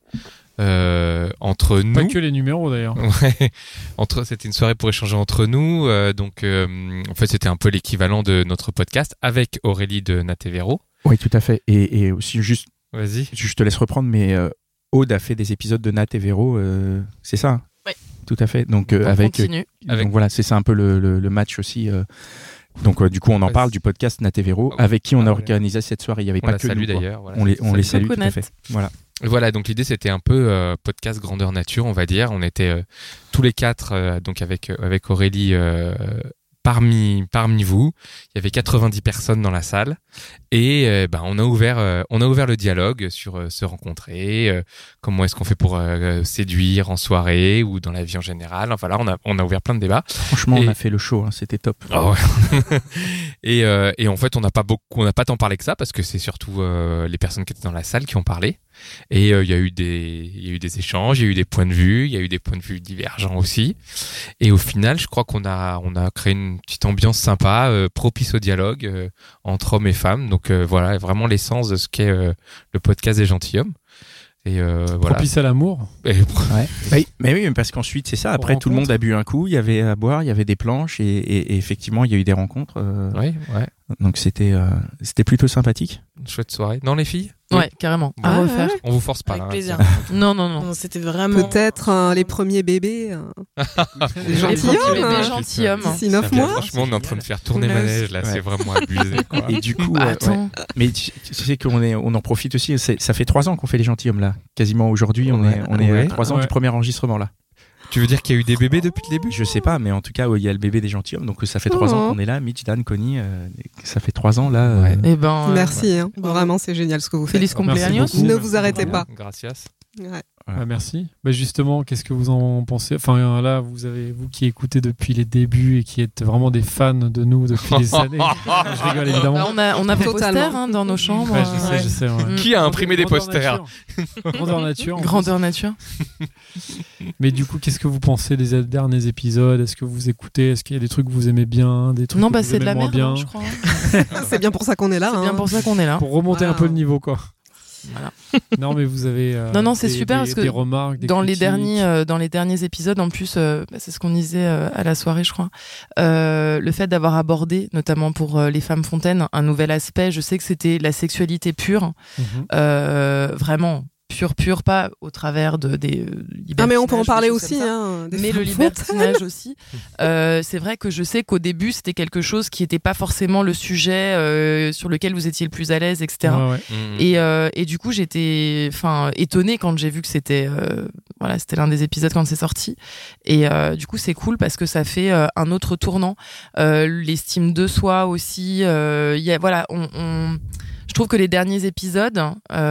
entre nous. Pas que les numéros, d'ailleurs. Ouais, c'était une soirée pour échanger entre nous. Donc, en fait, c'était un peu l'équivalent de notre podcast avec Aurélie de Natevero. Oui, tout à fait. Et aussi, juste, Vas-y. je te laisse reprendre, mais Aude a fait des épisodes de Nat et Véro, c'est ça, hein? Oui. Tout à fait. Donc, On avec, continue. Avec- donc voilà, c'est ça un peu le match aussi. Donc, du coup, on en Ouais, parle du podcast Nat et Véro, Ah, avec qui on a ouais. organisé cette soirée. Il n'y avait On pas la que salue nous, quoi. d'ailleurs. Voilà. On les salue, tout à Coconut. fait. Voilà. Et voilà, donc l'idée c'était un peu podcast grandeur nature, on va dire. On était tous les quatre, donc avec Aurélie parmi vous. Il y avait 90 personnes dans la salle et on a ouvert le dialogue sur se rencontrer, comment est-ce qu'on fait pour séduire en soirée ou dans la vie en général. Enfin là, on a ouvert plein de débats. Franchement, Et- on a fait le show, hein, c'était top. Ah ouais. et en fait, on n'a pas tant parlé que ça parce que c'est surtout les personnes qui étaient dans la salle qui ont parlé. Et il y a eu des échanges, il y a eu des points de vue, il y a eu des points de vue divergents aussi. Et au final, je crois qu'on a créé une petite ambiance sympa, propice au dialogue entre hommes et femmes. Donc voilà, vraiment l'essence de ce qu'est le podcast des gentilshommes. Et voilà. Propice à l'amour. Et- Ouais. Mais oui, parce qu'ensuite, c'est ça. Après, tout le monde a bu un coup, il y avait à boire, il y avait des planches et effectivement, il y a eu des rencontres. ouais, Donc, c'était plutôt sympathique. une chouette soirée. Non, les filles? Ouais, carrément. À Ah, refaire. ouais. On vous force pas. Avec hein, plaisir. Non, non, non. Non, c'était vraiment. Peut-être les premiers bébés. Les Les gentilshommes. bébés hein. gentilshommes. D'ici 9 Ça, mois. franchement, on est en train de faire tourner Ouais. manège là, Ouais. c'est vraiment abusé. Quoi. Et du coup, Bah, ouais. attends. Mais tu sais on en profite aussi. Ça fait 3 ans qu'on fait les gentilshommes là. Quasiment aujourd'hui, on Ouais. est à Ouais. 3 ans Ouais. du premier enregistrement là. Tu veux dire qu'il y a eu des bébés depuis le début? Je sais pas, mais en tout cas, il y a le bébé des gentilshommes. Donc ça fait 3 ans qu'on est là. Mitch, Dan, Connie, ça fait 3 ans là. Ouais. Eh ben, Merci, hein. Bravo. Vraiment, c'est génial ce que vous faites. Feliz cumpleaños. beaucoup. Ne vous arrêtez pas. Gracias. Ouais. Voilà. Ah, merci. Justement, qu'est-ce que vous en pensez? Enfin, là, vous qui écoutez depuis les débuts et qui êtes vraiment des fans de nous depuis des années. Je rigole évidemment. On a vos posters dans nos chambres. Ouais, je sais. Ouais. Qui a imprimé des posters? Grandeur nature. Grandeur nature. Mais du coup, qu'est-ce que vous pensez des derniers épisodes? Est-ce que vous écoutez? Est-ce qu'il y a des trucs que vous aimez bien? Des trucs Non, que vous c'est de aimez la moins merde, bien je crois. C'est bien pour ça qu'on est là. C'est bien pour ça qu'on est là. Pour remonter un peu le niveau, quoi. Voilà. Non, mais vous avez non, c'est super parce que des remarques, des dans les critiques. dans les derniers épisodes, en plus, c'est ce qu'on disait à la soirée, je crois. Le fait d'avoir abordé, notamment pour les femmes fontaines, un nouvel aspect. Je sais que c'était la sexualité pure, vraiment pure, pas au travers des libertinages. Ah mais on peut en parler aussi, des mais le libertinage aussi. C'est vrai que je sais qu'au début c'était quelque chose qui n'était pas forcément le sujet sur lequel vous étiez le plus à l'aise, etc. Et du coup j'étais étonnée quand j'ai vu que c'était c'était l'un des épisodes quand c'est sorti. Et du coup c'est cool parce que ça fait un autre tournant. L'estime de soi aussi. Je trouve que les derniers épisodes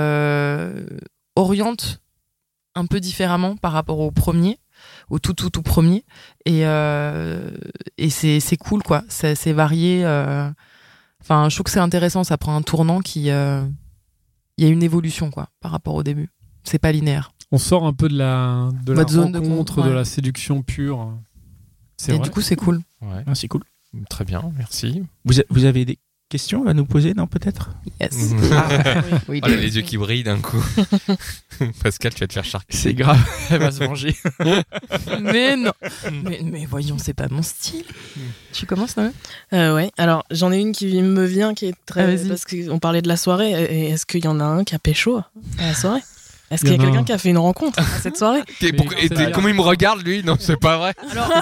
oriente un peu différemment par rapport au premier, au tout premier, et c'est cool quoi, c'est varié. Je trouve que c'est intéressant, ça prend un tournant il y a une évolution quoi par rapport au début. C'est pas linéaire. On sort un peu de la zone rencontre, de la séduction pure. Et du coup c'est cool. Ouais. Ah, c'est cool. Très bien, merci. Vous avez des questions à nous poser, non, peut-être? Yes. Oui, les yeux qui brillent d'un coup. Pascal, tu vas te faire charcuter. C'est grave, elle va se venger. Mais non. Mais voyons, c'est pas mon style. Tu commences, non? Ouais, alors j'en ai une qui me vient qui est très... parce qu'on parlait de la soirée, et est-ce qu'il y en a un qui a pécho à la soirée? Est-ce qu'il y a quelqu'un qui a fait une rencontre à cette soirée? Comment il me regarde, lui? Non, c'est pas vrai. Alors,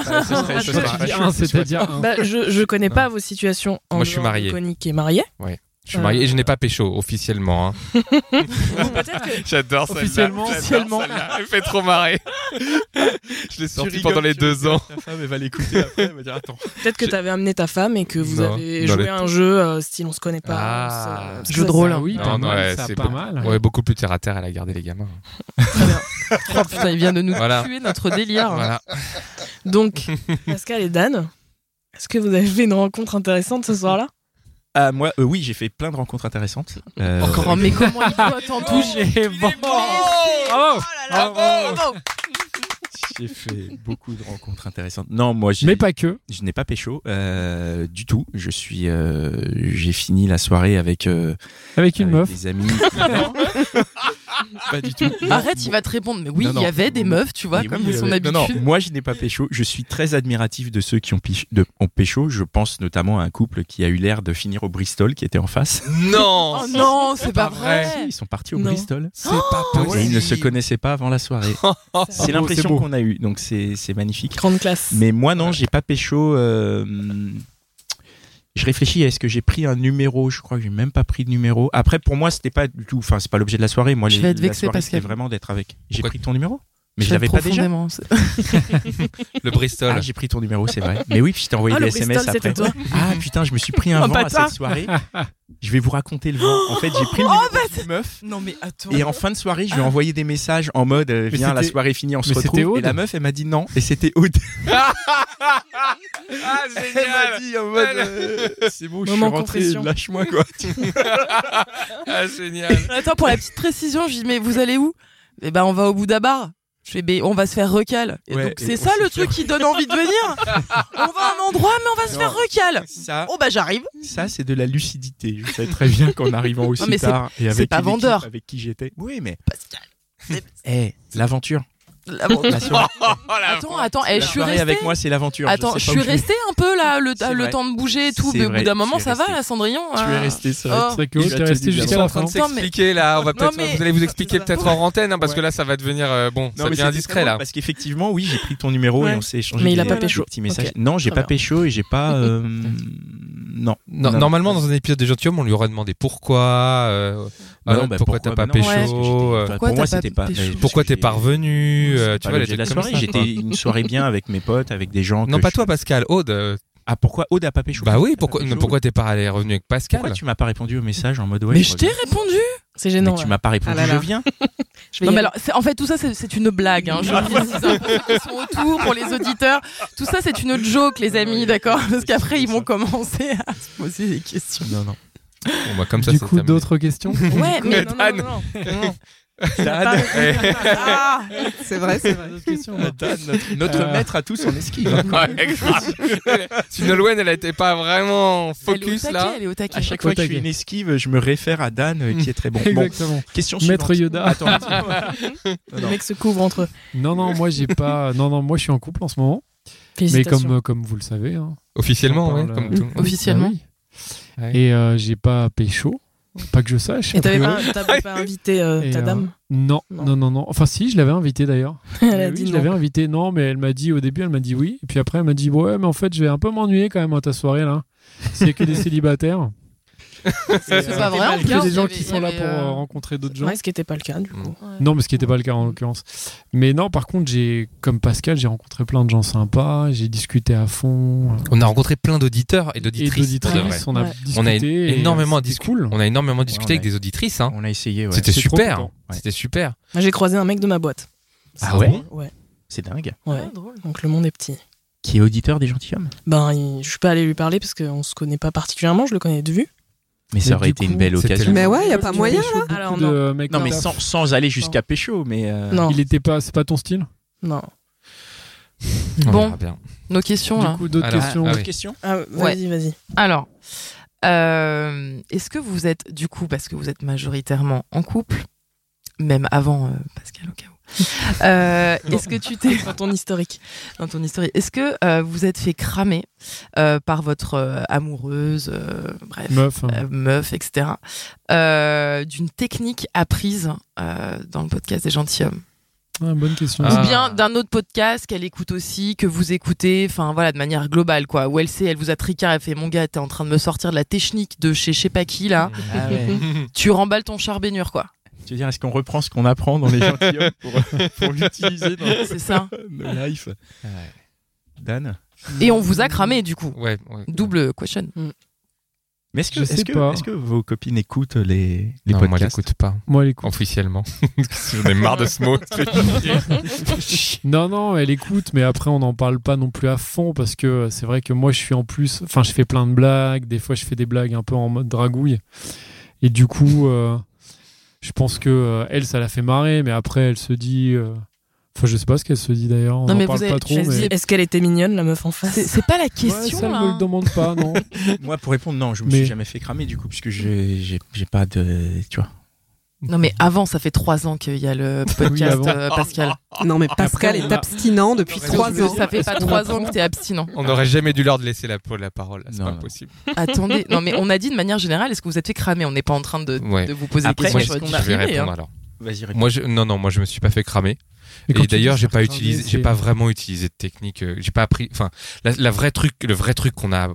je connais pas vos situations. Moi, je suis marié. Connie qui est marié. Ouais. Je suis marié et je n'ai pas pécho officiellement. Peut-être que... J'adore ça. Officiellement. Elle fait trop marrer. Je l'ai sorti pendant les 2 ans. Ta femme, elle va l'écouter après, elle va dire attends. Peut-être que t'avais amené ta femme et que vous avez joué à un jeu style on se connaît pas. Jeu de rôle. Oui, pas mal. C'est pas mal. Ouais, beaucoup plus terre à terre. Elle a gardé les gamins. Très bien. Oh putain, il vient de nous tuer notre délire. Voilà. Donc, Pascal et Dan, est-ce que vous avez fait une rencontre intéressante ce soir-là? Moi, oui, j'ai fait plein de rencontres intéressantes. Encore, mais comment il peut en toucher? Bravo. J'ai fait beaucoup de rencontres intéressantes. Non, moi, mais pas que. Je n'ai pas pécho du tout. J'ai fini la soirée avec une meuf. Des amis. Pas du tout. Non. Arrête, il va te répondre. Mais oui, il y avait des meufs, tu vois, comme son habitude. Non, moi, je n'ai pas pécho. Je suis très admiratif de ceux qui ont pécho. Je pense notamment à un couple qui a eu l'air de finir au Bristol, qui était en face. Non. Oh non, c'est pas vrai. Ils sont partis au Bristol. C'est pas possible. Et ils ne se connaissaient pas avant la soirée. C'est l'impression qu'on a eue. Donc c'est magnifique. Grande classe. Mais moi, non, j'ai pas pécho. Je réfléchis, est-ce que j'ai pris un numéro? Je crois que j'ai même pas pris de numéro. Après, pour moi, c'était pas du tout. Enfin, c'est pas l'objet de la soirée. Moi, je vais être vexé parce c'était vraiment d'être avec. J'ai pris ton numéro? Mais je l'avais pas déjà. Le Bristol. Ah, j'ai pris ton numéro, c'est vrai. Mais oui, puis je t'ai envoyé des SMS après. Ah putain, je me suis pris un vent à cette soirée. Je vais vous raconter le vent. En fait, j'ai pris le numéro d'une meuf. Non mais attends. Et en fin de soirée, je lui ai envoyé des messages en mode viens, la soirée est finie, on se retrouve. Et la meuf, elle m'a dit non. Et c'était Aude. Ah, génial. Elle m'a dit en mode c'est bon, je suis rentré, lâche-moi quoi. Ah, génial. Attends, pour la petite précision, je dis mais vous allez où? Eh ben on va au Bouddha Bar. Je fais, on va se faire recal. Et donc, c'est ça le truc qui donne envie de venir. On va à un endroit, mais on va se faire recal. Ça, j'arrive. Ça, c'est de la lucidité. Je savais très bien qu'en arrivant aussi tard et avec pas vendeur. Avec qui j'étais. Oui, mais. Pascal. L'aventure. Attends, je suis restée avec moi, c'est l'aventure. Attends, je suis restée un peu là, le temps de bouger et tout, mais au bout d'un moment, ça va, là, Cendrillon. Tu es resté, c'est vrai que tu es resté jusqu'à la fin. En train de s'expliquer là, vous allez vous expliquer peut-être en antenne, parce que là, ça va devenir ça devient indiscret là. Parce qu'effectivement, oui, j'ai pris ton numéro et on s'est échangé. Mais il a pas pécho. Petits messages. Non, j'ai pas pécho et j'ai pas. Non. Normalement, dans un épisode des Gentilhommes, on lui aurait demandé pourquoi. Pourquoi t'as pas pécho? Pour moi, c'était pas. Pourquoi t'es pas revenu? Tu vois, la soirée, j'étais une soirée bien avec mes potes, avec des gens. Non, pas toi, Pascal. Aude. Ah, pourquoi Aude a pas pécho? Bah oui, T'as pas pécho pourquoi t'es pas revenu avec Pascal? Pourquoi tu m'as pas répondu au message en mode ouais? Mais je t'ai répondu. C'est gênant. Mais tu m'as pas répondu, Ah là là. je viens. Non, mais alors, en fait, tout ça, c'est une blague. Hein. Je le précise, hein, pour ceux qui sont autour, pour les auditeurs. Tout ça, c'est une joke, les amis, d'accord? Parce qu'après, ils vont commencer à se poser des questions. Non. Bon, bah, comme ça, Du c'est coup, terminé. d'autres questions? Ouais, mais Dan. non. Dan, Ah, C'est vrai. D'autres questions, non Dan, notre maître à tous en esquive. Ouais, grave. Si Nolwenn, elle était pas vraiment focus là. elle est au taquet. À chaque fois que je fais une esquive, je me réfère à Dan qui est très bon. Bon, Exactement. question Maître suivante. Yoda. Attends. Les mecs se couvrent entre eux. Non, moi j'ai pas. Non, moi je suis en couple en ce moment. Mais Félicitations. comme vous le savez. Hein, Officiellement, on ouais, parle, comme tout. Officiellement. Ah oui. Ouais. Et j'ai pas pécho. Pas que je sache. Et a t'avais priori. pas invité Et, ta dame? Non. Enfin, si, je l'avais invitée d'ailleurs. Elle a Oui, dit je non. l'avais invitée. Non, mais elle m'a dit au début, elle m'a dit oui. Et puis après, elle m'a dit ouais, mais en fait, je vais un peu m'ennuyer quand même à ta soirée là. S'il y a que des célibataires. C'est pas vrai. en Il y plus, a des gens il y qui avait- sont là il y pour avait, rencontrer d'autres gens. Ouais, ce qui n'était pas le cas du coup. Non, mais ce qui n'était pas le cas en l'occurrence. Mais non, par contre, comme Pascal, j'ai rencontré plein de gens sympas, j'ai discuté à fond. On a rencontré plein d'auditeurs et Et d'auditrices. pour de vrai. on a Ouais. discuté. On a et énormément c'était discuté. cool. On a énormément discuté Ouais, avec des auditrices. Hein. On a essayé, ouais. C'était C'est trop super. content. Ouais. C'était super. Moi, j'ai croisé un mec de ma boîte. Ah ouais? Ouais. C'est dingue. Ouais. drôle. Donc le monde est petit. Qui est auditeur des gentilshommes. Je suis pas allé lui parler parce qu'on se connaît pas particulièrement, je le connais de vue. Mais ça Mais aurait du été coup, une belle c'était occasion. le- Mais ouais, il y a pas Tu moyen. pécho beaucoup Alors, de mecs Non, mais comme ça. sans aller jusqu'à pécho, mais. Non. Il était pas, c'est pas ton style. Non. On Bon. verra bien. Nos questions, Du là. coup, d'autres Alors, questions. ah oui. Question. Ah, Ouais. vas-y. Alors, est-ce que vous êtes, du coup, parce que vous êtes majoritairement en couple, même avant Pascal au cas où, est-ce que tu t'es Dans ton historique. dans ton historique, est-ce que vous êtes fait cramer par votre amoureuse, bref, Meuf. meuf, etc., d'une technique apprise dans le podcast des gentilshommes, Ah, bonne question. Ah. ou bien d'un autre podcast qu'elle écoute aussi, que vous écoutez, enfin voilà, de manière globale, quoi, où elle vous a tricard, elle fait mon gars, t'es en train de me sortir de la technique de chez je sais pas qui là, Ah ouais. tu remballes ton charbaignure, quoi. Tu veux dire, est-ce qu'on reprend ce qu'on apprend dans les gentilshommes pour l'utiliser dans C'est ça. nos life? Dan? Et on vous a cramé, du coup. Ouais. Double question. Mais est-ce que, Je sais pas. est-ce que vos copines écoutent les Non, moi, podcasts? j'écoute pas. Moi, elle écoute. Officiellement. J'en ai marre de ce mot. Non, elle écoute, mais après, on n'en parle pas non plus à fond parce que c'est vrai que moi, je suis en plus. Enfin, je fais plein de blagues. Des fois, je fais des blagues un peu en mode dragouille. Et du coup, je pense que elle, ça la fait marrer, mais après, elle se dit. Enfin, je sais pas ce qu'elle se dit d'ailleurs. On Non, en mais parle vous avez- pas trop. je Mais... dis- Est-ce qu'elle était mignonne, la meuf en face? C'est pas la Ouais, question, ça, elle là. me le demande pas, non. Moi, pour répondre, non, je me Mais- suis jamais fait cramer du coup, puisque j'ai pas de. Tu vois. Non, mais avant, ça fait 3 ans qu'il y a le podcast, avant. Pascal. Non, mais Pascal Après, on est a- abstinent depuis 3 ans. Ça fait Est-ce pas qu'on 3 apprend ans que t'es abstinent. On n'aurait jamais dû leur laisser la parole. C'est Non, pas non. possible. Attendez, non, mais on a dit de manière générale, est-ce que vous êtes fait cramer? On n'est pas en train de vous poser Après, des questions est-ce sur votre qu'on vie a- Je vais privée, répondre hein. alors. Vas-y, réponds. Moi, je me suis pas fait cramer. Mais quand Et tu d'ailleurs, dis j'ai se pas faire utilisé, cramer, j'ai c'est- pas vraiment utilisé de technique. J'ai pas appris. Enfin, le vrai truc qu'on a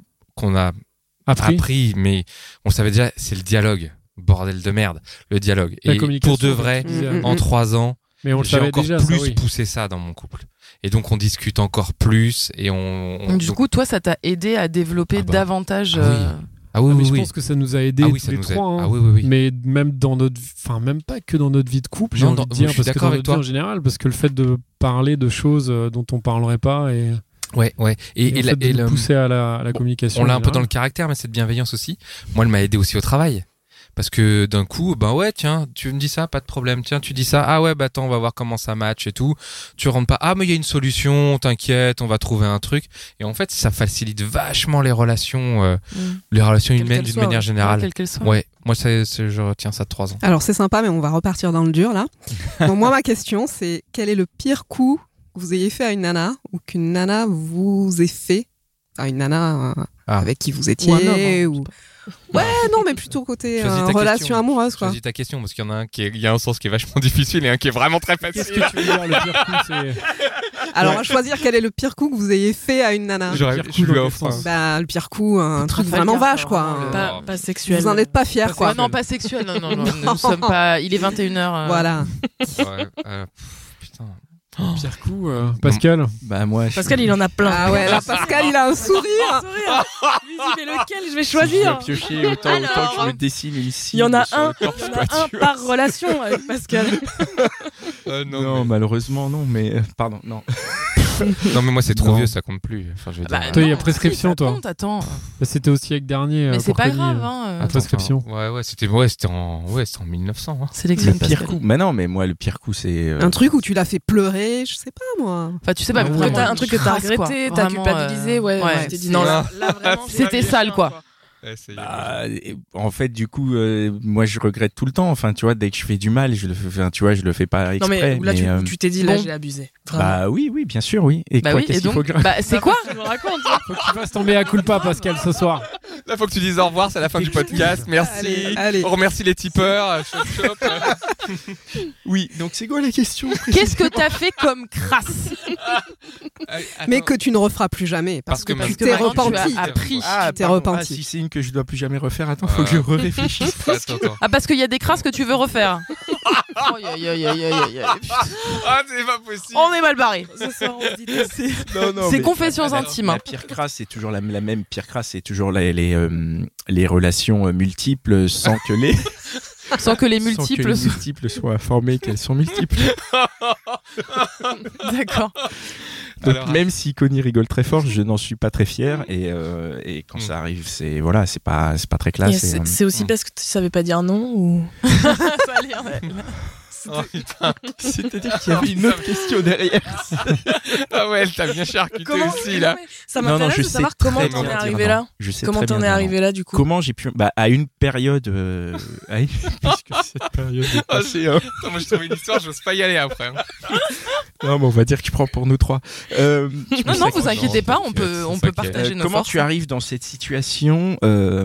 Appris. appris, mais on savait déjà, c'est le dialogue. Bordel de merde, le dialogue. La Et communication, pour de vrai, comme tu disais. en 3 ans, Mais on le j'ai savait encore déjà, plus ça, oui. poussé ça dans mon couple. Et donc, on discute encore plus et Donc, du coup, toi, ça t'a aidé à développer Ah bah. davantage. Ah oui. Ah oui, Ah, mais oui, je oui. pense que ça nous a aidés Ah oui, tous ça les nous aide. trois. Hein. Ah oui, oui, oui. Mais même dans notre, enfin même pas que dans notre vie de couple, j'ai Non, envie non, de dire, je suis parce que d'accord dans avec notre vie toi. en général, parce que le fait de parler de choses dont on parlerait pas et, Ouais. et le fait de nous le- pousser à la communication. on l'a en un peu dans le général. caractère, mais cette bienveillance aussi. Moi, elle m'a aidé aussi au travail. Parce que d'un coup, ben ouais, tiens, tu me dis ça, pas de problème. Tiens, tu dis ça, ah ouais, bah attends, on va voir comment ça match et tout. Tu rentres pas, ah mais il y a une solution, t'inquiète, on va trouver un truc. Et en fait, ça facilite vachement les relations Quelle humaines qu'elle d'une soit, manière générale. Quelle qu'elle soit. Ouais, moi je retiens ça de 3 ans. Alors c'est sympa, mais on va repartir dans le dur là. Donc moi ma question c'est quel est le pire coup que vous ayez fait à une nana ou qu'une nana vous ait fait, enfin une nana avec qui vous étiez Ou un homme, hein, ou ouais non mais plutôt côté Choisis ta relation question. amoureuse quoi. Choisis ta question parce qu'il y en a un il y a un sens qui est vachement difficile et un qui est vraiment très Qu'est-ce facile. que tu veux dire le pire coup, c'est Alors on va choisir quel est le pire coup que vous ayez fait à une nana. J'aurais, pire je coup lui dans quel offre. sens Bah le pire coup, un truc Trafalgar, vraiment vache quoi. vraiment, Pas sexuel. Vous en êtes pas fiers quoi. Ouais, non, pas sexuel. Non, nous ne sommes pas. Il est 21h. Voilà. Ouais, putain. Pire coup, Pascal. Bah moi. Pascal, il en a plein. Ah ouais, là, Pascal, il a un sourire. Il lui dit, mais lequel je vais choisir? Si je dois piocher autant que je me dessine une cible. Il y en a sur un, le torse, il y en quoi, a un tu vois. par relation avec Pascal. Non, malheureusement non, mais pardon, non. Non, mais moi, c'est trop Non. vieux, ça compte plus. Enfin, je veux dire. Toi, il y a non, prescription, si, ça toi. compte, attends. C'était aussi avec dernier. Mais c'est pour pas Connie, grave, hein. Attends. prescription. C'était en 1900. Hein. Sélectionne Le pire Pascal. coup. Mais non, mais moi le pire coup c'est. Un truc où tu l'as fait pleurer, je sais pas moi. Enfin, tu sais pas, Ah ouais. vraiment T'as un truc que t'as crasse, quoi. regretté, t'as Vraiment, culpabilisé, ouais. Tu t'es dit non, là vraiment. C'était sale, quoi. Bah, en fait, du coup, moi, je regrette tout le temps. Enfin, tu vois, dès que je fais du mal, je le fais. Enfin, tu vois, je le fais pas Non exprès. mais là tu t'es dit là bon. j'ai abusé. Vraiment. Bah oui, bien sûr, oui. Et Bah quoi, oui, qu'est-ce et qu'il faut donc, que... bah, c'est quoi? Tu me racontes. Faut que tu fasses tomber à culpa, Pascal, ce soir. Là, faut que tu dises au revoir, c'est la fin du podcast. Merci. Allez. On remercie les tipeurs. Chop, chop. Oui. Donc, c'est quoi la question? Qu'est-ce que t'as fait comme crasse? Mais que tu ne referas plus jamais. Parce que Parce tu que t'es maintenant, tu repenti. as appris. Tu t'es pardon. repenti. Si c'est une que je dois plus jamais refaire, attends, faut que je réfléchisse. Attends. Ah, parce qu'il y a des crasses que tu veux refaire. Aïe, aïe, aïe, aïe, aïe, aïe. Ah, c'est pas possible. On est mal barré. Ce soir, on se dit tout. Non, C'est mais confessions intimes. La pire crasse, c'est toujours la même pire crasse, c'est toujours les relations multiples sans que les Sans que les sans que multiples les soient. multiples soient informés qu'elles sont multiples. D'accord. Donc Alors, même si Connie rigole très fort, je n'en suis pas très fier et quand ça arrive, c'est voilà, c'est pas très classe. Et c'est aussi parce que tu savais pas dire non ou. Oh, putain. C'est-à-dire qu'il y avait une autre question derrière. Ah ouais, elle t'a bien charcuté Comment aussi là. Ça Non, m'intéresse je de sais savoir très comment bien t'en es dire arrivé non. là. Je sais Comment très t'en bien es dire arrivé non. là du coup? Comment j'ai pu à une période puisque cette période est passée, hein. Attends, moi je trouvais une histoire, j'ose pas y aller après. Hein. Non, mais on va dire qu'il prend pour nous trois. Non, vous inquiétez pas, on peut ok. partager nos Comment forces. tu arrives dans cette situation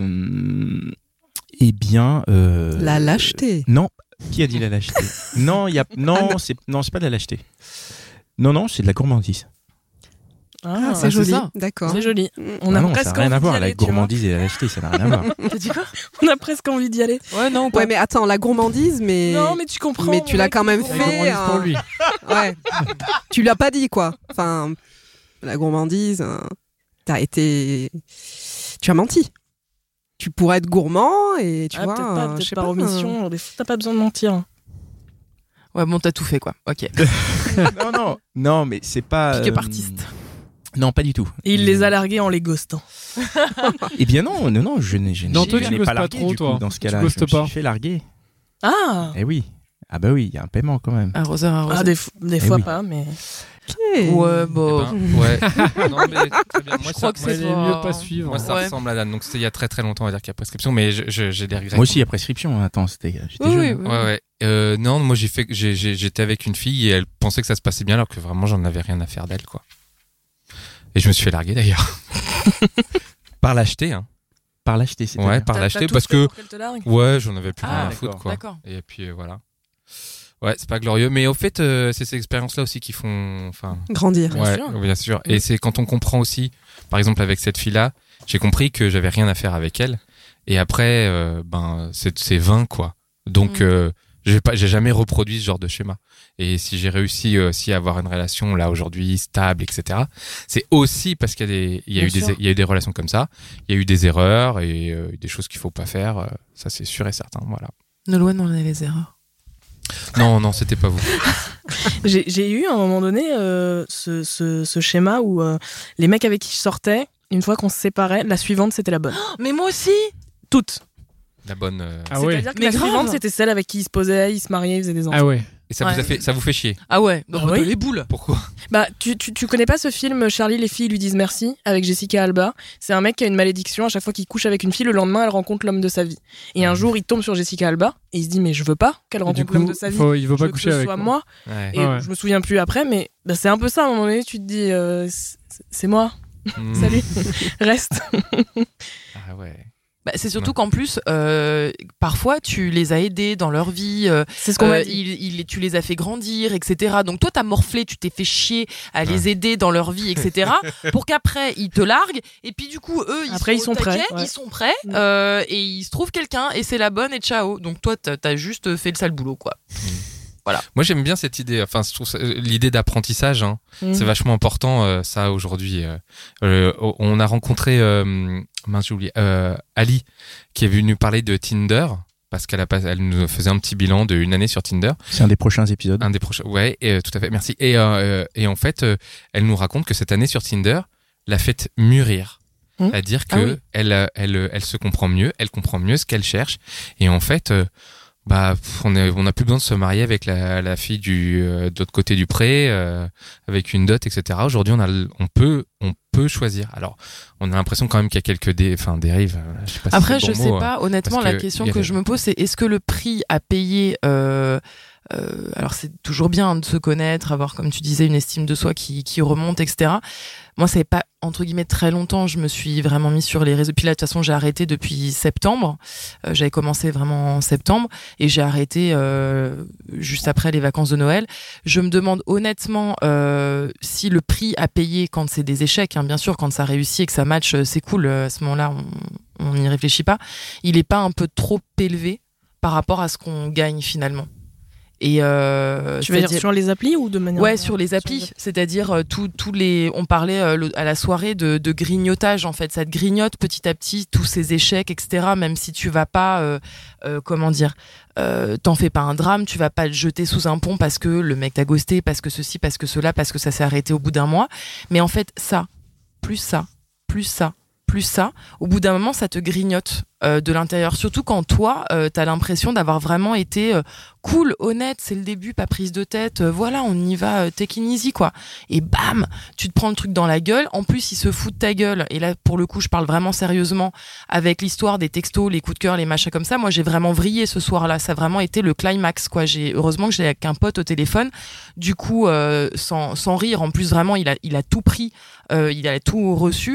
Eh bien, La lâcheté. non. Qui a dit la lâcheté? Non, c'est pas de la lâcheté. Non, c'est de la gourmandise. Ah, C'est joli. ça. D'accord. C'est joli. On a non, presque ça n'a rien envie à voir. d'y aller, La tu vois. gourmandise et la lâcheté, ça n'a rien à voir. T'as dit quoi? On a presque envie d'y aller. Ouais, non, Ouais, mais attends, la gourmandise, mais. Non, mais tu comprends. Mais tu l'as quand même La fait. gourmandise pour lui. Ouais. Tu l'as pas dit, quoi. Enfin, la gourmandise, tu as menti. Tu pourrais être gourmand et tu Ah, vois. peut-être pas, je peut-être sais par pas, omission. Des fois, t'as pas besoin de mentir. Ouais, bon, t'as tout fait, quoi. Ok. Non, mais c'est pas. Pique-up artiste. Non, pas du tout. Et il les a largués en les ghostant. Eh bien non, je n'ai Non, toi, tu n'ai ghostes pas pas largué trop, du toi. coup, dans ce Tu cas-là. ghostes Je me pas. suis fait larguer. Ah. Eh oui. Ah bah oui, il y a un paiement quand même. Arroseur, Ah, arroseur. des fois oui. pas, mais. Ouais, bon. Ouais. Non, mais très bien. Moi, Je crois que Ouais, c'est il est mieux de pas suivre. Moi, ça Ouais. ressemble à Dan. Donc, c'était il y a très très longtemps, on va dire qu'il y a prescription, mais j'ai des regrets. Moi aussi, il y a prescription. Attends, j'étais Oui, jeune. oui, hein. oui. Ouais. Non, moi j'étais avec une fille et elle pensait que ça se passait bien alors que vraiment j'en avais rien à faire d'elle, quoi. Et je me suis fait larguer d'ailleurs. Par l'acheter, hein. Par l'acheter, c'est Ouais, par T'as l'acheter tout parce fait que pour qu'elle te largue. ouais, j'en avais plus Ah, rien à foutre, quoi. D'accord. Et puis voilà. Ouais, c'est pas glorieux, mais au fait, c'est ces expériences-là aussi qui font, enfin. Grandir. Bien Ouais, sûr. bien sûr. Et c'est quand on comprend aussi, par exemple avec cette fille-là, j'ai compris que j'avais rien à faire avec elle. Et après, c'est vain, quoi. Donc, j'ai jamais reproduit ce genre de schéma. Et si j'ai réussi aussi à avoir une relation là aujourd'hui stable, etc., c'est aussi parce qu'il y a eu des relations comme ça. Il y a eu des erreurs et des choses qu'il faut pas faire. Ça, c'est sûr et certain. Voilà. Nolwenn, on a les erreurs. Non, c'était pas vous. J'ai eu à un moment donné ce schéma où les mecs avec qui je sortais, une fois qu'on se séparait, la suivante c'était la bonne. Mais moi aussi. Toutes. La bonne. Ah ouais. C'est-à-dire que Mais la grave. suivante c'était celle avec qui ils se posaient, ils se mariaient, ils faisaient des enfants. Ah ouais. Et ça Ouais. ça vous fait chier. Ah ouais. Bah, Ah oui. les boules. Pourquoi? Bah, tu connais pas ce film Charlie, les filles lui disent merci avec Jessica Alba. C'est un mec qui a une malédiction. À chaque fois qu'il couche avec une fille, le lendemain, elle rencontre l'homme de sa vie. Et un jour, il tombe sur Jessica Alba et il se dit mais je veux pas qu'elle Et du rencontre coup, l'homme de sa vie. il veut Je pas veux que coucher ce avec. soit quoi. moi. Ouais. Et Ouais. je me souviens plus après, mais bah, c'est un peu ça. À un moment donné, tu te dis c'est moi. Salut, reste. Ah ouais. Bah, c'est surtout Ouais. qu'en plus, parfois, tu les as aidés dans leur vie. C'est ce qu'on m'a dit. Tu les as fait grandir, etc. Donc toi, t'as morflé, tu t'es fait chier à les aider dans leur vie, etc. pour qu'après, ils te larguent. Et puis du coup, eux, Après, ils sont au taquet, prêts, ouais. Ils sont prêts. Et ils se trouvent quelqu'un et c'est la bonne et ciao. Donc toi, t'as juste fait le sale boulot, quoi. Voilà. Moi, j'aime bien cette idée. Enfin, je trouve l'idée d'apprentissage. Hein, c'est vachement important. Ça aujourd'hui, on a rencontré, j'ai oublié, Ali, qui est venu parler de Tinder. Parce elle nous faisait un petit bilan d'une année sur Tinder. C'est un des prochains épisodes. Un des prochains, ouais, tout à fait, merci. Et en fait, elle nous raconte que cette année sur Tinder l'a fait mûrir. C'est-à-dire que elle se comprend mieux, elle comprend mieux ce qu'elle cherche. Et en fait, on n'a plus besoin de se marier avec la fille de l'autre côté du pré, avec une dot, etc. Aujourd'hui, on peut choisir. Alors, on a l'impression quand même qu'il y a quelques dérives. Je sais pas Après, si c'est je le bon sais mot, pas. Honnêtement, la question que je me pose, c'est est-ce que le prix à payer alors c'est toujours bien de se connaître, avoir, comme tu disais, une estime de soi qui remonte, etc. Moi, ça n'est pas, entre guillemets, très longtemps, je me suis vraiment mis sur les réseaux. Puis là, de toute façon, j'ai arrêté depuis septembre. J'avais commencé vraiment en septembre et j'ai arrêté juste après les vacances de Noël. Je me demande honnêtement si le prix à payer quand c'est des échecs, hein, bien sûr, quand ça réussit et que ça match, c'est cool. À ce moment-là, on n'y réfléchit pas. Il n'est pas un peu trop élevé par rapport à ce qu'on gagne finalement. Et tu veux dire sur les applis ou de manière sur les applis, c'est-à-dire tous les, on parlait à la soirée de grignotage, en fait, ça te grignote petit à petit tous ces échecs, etc. Même si tu vas pas t'en fais pas un drame, tu vas pas te jeter sous un pont parce que le mec t'a ghosté, parce que ceci, parce que cela, parce que ça s'est arrêté au bout d'un mois. Mais en fait, ça, plus ça, au bout d'un moment, ça te grignote de l'intérieur. Surtout quand toi, t'as l'impression d'avoir vraiment été cool, honnête, c'est le début, pas prise de tête, voilà, on y va, take it easy, quoi. Et bam, tu te prends le truc dans la gueule. En plus, il se fout de ta gueule. Et là, pour le coup, je parle vraiment sérieusement avec l'histoire des textos, les coups de cœur, les machins comme ça. Moi, j'ai vraiment vrillé ce soir-là. Ça a vraiment été le climax, quoi. Heureusement que j'ai avec un pote au téléphone. Du coup, sans rire, en plus, vraiment, il a tout pris, il a tout reçu.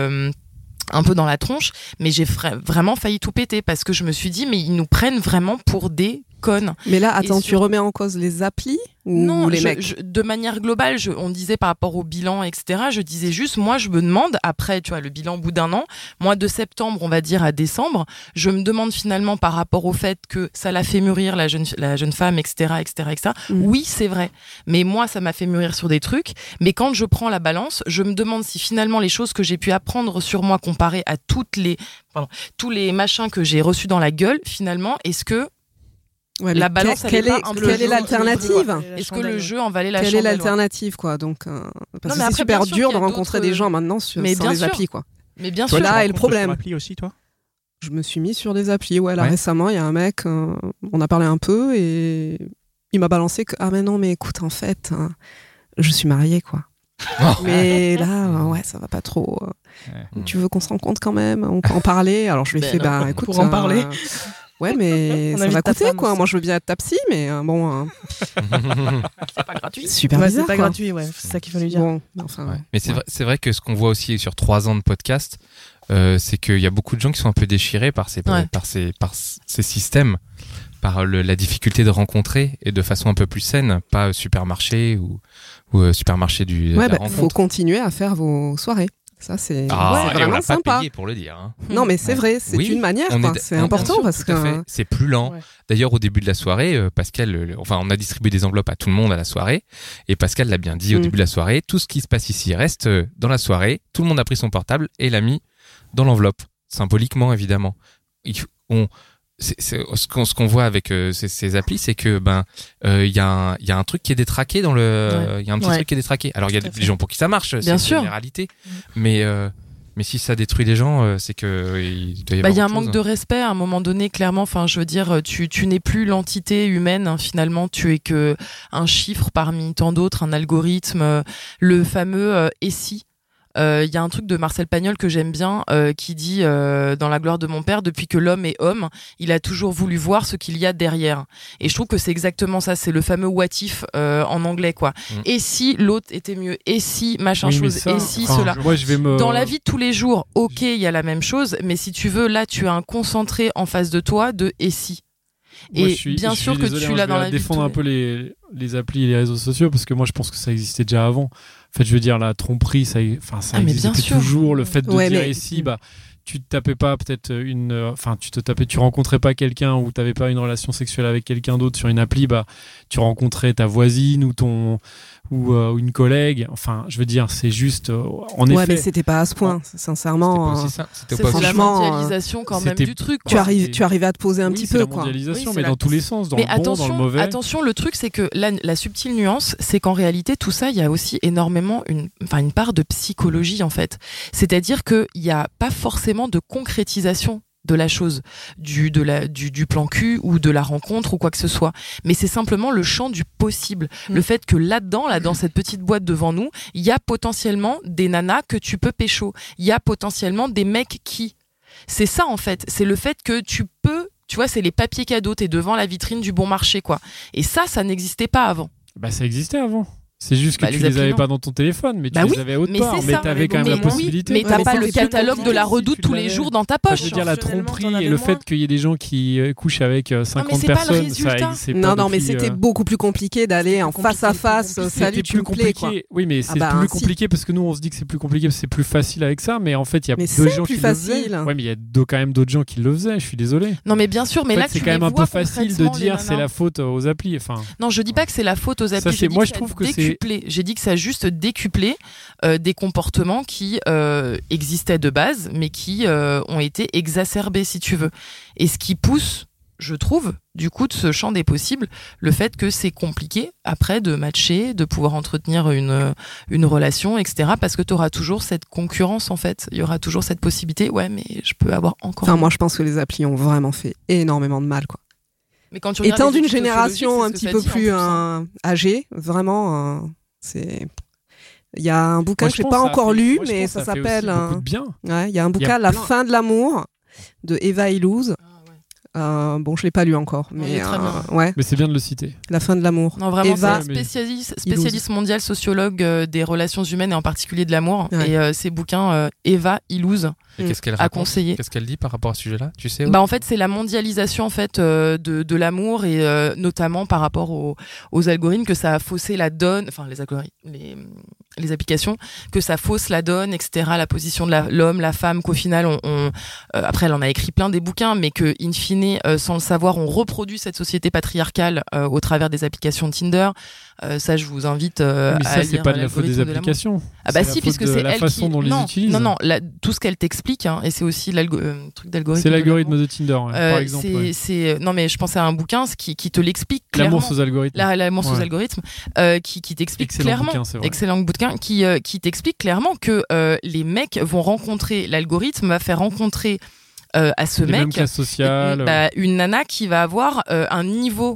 Un peu dans la tronche, mais j'ai vraiment failli tout péter parce que je me suis dit mais ils nous prennent vraiment pour des connes. Mais là, attends, tu remets en cause les applis ou non, les mecs de manière globale, on disait par rapport au bilan, etc. Je disais juste, moi, je me demande, après, tu vois, le bilan au bout d'un an, moi, de septembre, on va dire, à décembre, je me demande finalement par rapport au fait que ça l'a fait mûrir la jeune femme, etc., etc., etc. Oui, c'est vrai. Mais moi, ça m'a fait mûrir sur des trucs. Mais quand je prends la balance, je me demande si finalement les choses que j'ai pu apprendre sur moi comparées à tous les machins que j'ai reçus dans la gueule, finalement, est-ce que la balance, quelle est l'alternative? Est-ce que le jeu en valait la chandelle? Quelle est l'alternative, quoi? Donc, parce que c'est super dur de rencontrer des gens maintenant sans les applis, quoi. Mais bien sûr. Là est le problème. Sur appli aussi, toi? Je me suis mis sur des applis. Là récemment, il y a un mec, on a parlé un peu et il m'a balancé que mais non, mais écoute, en fait, je suis mariée, quoi. Mais là, ça va pas trop. Tu veux qu'on se rencontre quand même? On peut en parler. Alors je lui ai fait, écoute, pour en parler. Ouais, mais ça va coûter, quoi. Moi, je veux bien être ta psy, mais bon. C'est pas gratuit. Super bizarre. C'est pas gratuit, c'est ça qu'il fallait dire. Bon, enfin. Mais c'est vrai que ce qu'on voit aussi sur 3 ans de podcast, c'est qu'il y a beaucoup de gens qui sont un peu déchirés par ces systèmes, par la difficulté de rencontrer et de façon un peu plus saine, pas supermarché ou supermarché du. Ouais, faut continuer à faire vos soirées. Ça, c'est vraiment on sympa. Pas payé pour le dire. Hein. Non, mais c'est vrai, c'est une manière. C'est important parce que c'est plus lent. Ouais. D'ailleurs, au début de la soirée, Pascal, on a distribué des enveloppes à tout le monde à la soirée, et Pascal l'a bien dit au début de la soirée. Tout ce qui se passe ici reste dans la soirée. Tout le monde a pris son portable et l'a mis dans l'enveloppe, symboliquement évidemment. Ce qu'on voit avec ces applis, c'est que il y a un truc qui est détraqué dans le il y a un petit truc qui est détraqué. Alors il y a des gens pour qui ça marche, c'est une généralité, mais si ça détruit les gens, c'est que il doit y avoir il y a un manque de respect à un moment donné, clairement. Enfin, je veux dire, tu n'es plus l'entité humaine, hein, finalement, tu es que un chiffre parmi tant d'autres, un algorithme, le fameux et si. Il y a un truc de Marcel Pagnol que j'aime bien qui dit dans La gloire de mon père, depuis que l'homme est homme, il a toujours voulu voir ce qu'il y a derrière. Et je trouve que c'est exactement ça, c'est le fameux what if en anglais, quoi. Et si l'autre était mieux, et si machin chose, et si cela. Dans la vie de tous les jours, ok, il y a la même chose, mais si tu veux, là tu as un concentré en face de toi de et si. Et bien sûr que tu l'as dans la vie. Je vais défendre un peu les applis et les réseaux sociaux parce que moi je pense que ça existait déjà avant. En fait, je veux dire, la tromperie, ça existait toujours. Le fait de dire ici, tu te tapais pas peut-être tu rencontrais pas quelqu'un ou t'avais pas une relation sexuelle avec quelqu'un d'autre sur une appli, bah tu rencontrais ta voisine ou une collègue. Enfin, je veux dire, c'est juste en effet. Ouais, mais c'était pas à ce point, sincèrement. C'était C'est pas la franchement, mondialisation quand même c'était- du truc. Tu quoi. arrivais à te poser un Oui, petit c'est peu, la quoi. mondialisation, Oui, mais c'est dans tous les sens, dans Mais le bon, dans le mauvais. attention, le truc, c'est que la subtile nuance, c'est qu'en réalité, tout ça, il y a aussi énormément une part de psychologie, en fait. C'est-à-dire qu'il n'y a pas forcément de concrétisation de la chose, du plan cul ou de la rencontre ou quoi que ce soit. Mais c'est simplement le champ du possible. Le fait que là, dans cette petite boîte devant nous, il y a potentiellement des nanas que tu peux pécho. Il y a potentiellement des mecs qui... C'est ça, en fait. C'est le fait que tu peux... Tu vois, c'est les papiers cadeaux. T'es devant la vitrine du bon marché, quoi. Et ça n'existait pas avant. Bah, ça existait avant. C'est juste que tu les applis, avais non. pas dans ton téléphone, mais tu Bah les oui, avais autre mais part. c'est Mais ça. t'avais quand même Mais la oui, possibilité. mais t'as mais pas c'était le plus catalogue de la compliqué, Redoute si tu tous les l'avais. jours dans ta Enfin, poche. je veux dire, la Personnellement, tromperie t'en avais et le moins. fait qu'il y ait des gens qui couchent avec 50 c'est pas le personnes, résultat. c'est Non, pas non, mais depuis, c'était beaucoup plus compliqué d'aller en face à face. c'était Salut, tu plus me plais, quoi. compliqué. Oui, mais c'est bah, plus si. compliqué parce que nous, on se dit que c'est plus compliqué parce que c'est plus facile avec ça, mais en fait, il y a Mais deux c'est gens plus qui le faisaient. facile. Ouais, mais il y a quand même d'autres gens qui le faisaient. Je suis désolé. Non, mais bien sûr, mais En fait, là, c'est tu quand même les un peu vois facile de concrètement, les dire c'est nanas. la faute aux applis. Enfin, Non, je dis pas que c'est la faute aux applis. Ça, c'est- J'ai moi, dit je que ça a trouve que c'est- décuplé. J'ai dit que ça a juste décuplé des comportements qui existaient de base, mais qui ont été exacerbés, si tu veux. Et ce qui pousse, je trouve, du coup, de ce champ des possibles, le fait que c'est compliqué après de matcher, de pouvoir entretenir une relation, etc. Parce que tu auras toujours cette concurrence, en fait. Il y aura toujours cette possibilité. Ouais, mais je peux avoir encore. Enfin, moi, je pense que les applis ont vraiment fait énormément de mal, quoi. Mais quand tu regardes Étant les d'une études génération sociologiques, un c'est ce petit que peu ça dit, plus en plus, hein. âgée, vraiment, c'est. Il y a un bouquin moi, que je j'ai pense pas que ça a encore fait- lu, moi, je mais pense ça que fait aussi s'appelle. beaucoup de bien. Ouais, il y a un Il y bouquin, a La plein. fin de l'amour, de Eva Illouz. Bon, je l'ai pas lu encore, Non, il mais est très bien. ouais, Mais c'est bien de le citer. La fin de l'amour. Non, vraiment, Eva c'est un spécialiste mondial, sociologue des relations humaines et en particulier de l'amour. Ouais. Et ses bouquins, Eva Illouz, Et qu'est-ce qu'elle à raconte conseiller. Qu'est-ce qu'elle dit par rapport à ce sujet-là? Tu sais? Bah en fait c'est la mondialisation en fait de l'amour et notamment par rapport aux algorithmes que ça a faussé la donne, enfin les algorithmes, les applications, que ça fausse la donne, etc. La position de l'homme, la femme, qu'au final après elle en a écrit plein des bouquins, mais que in fine sans le savoir on reproduit cette société patriarcale au travers des applications de Tinder. Ça je vous invite Mais à ça, c'est lire pas de la faute des l'algorithme de l'amour. applications. Ah bah C'est si, la puisque faute de c'est la elle façon qui... dont on les non, utilise. non, tout ce qu'elle t'explique, hein, et c'est aussi truc d'algorithme. C'est de l'algorithme l'amour. de Tinder, ouais, par exemple. ouais. Non mais je pensais à un bouquin qui te l'explique clairement. L'amour sous algorithme. L'amour sous Ouais. algorithme, qui t'explique Excellent clairement, bouquin, c'est vrai. excellent bouquin, qui t'explique clairement que les mecs vont rencontrer, l'algorithme va faire rencontrer à ce Les mêmes mec classes sociales. une nana qui va avoir un niveau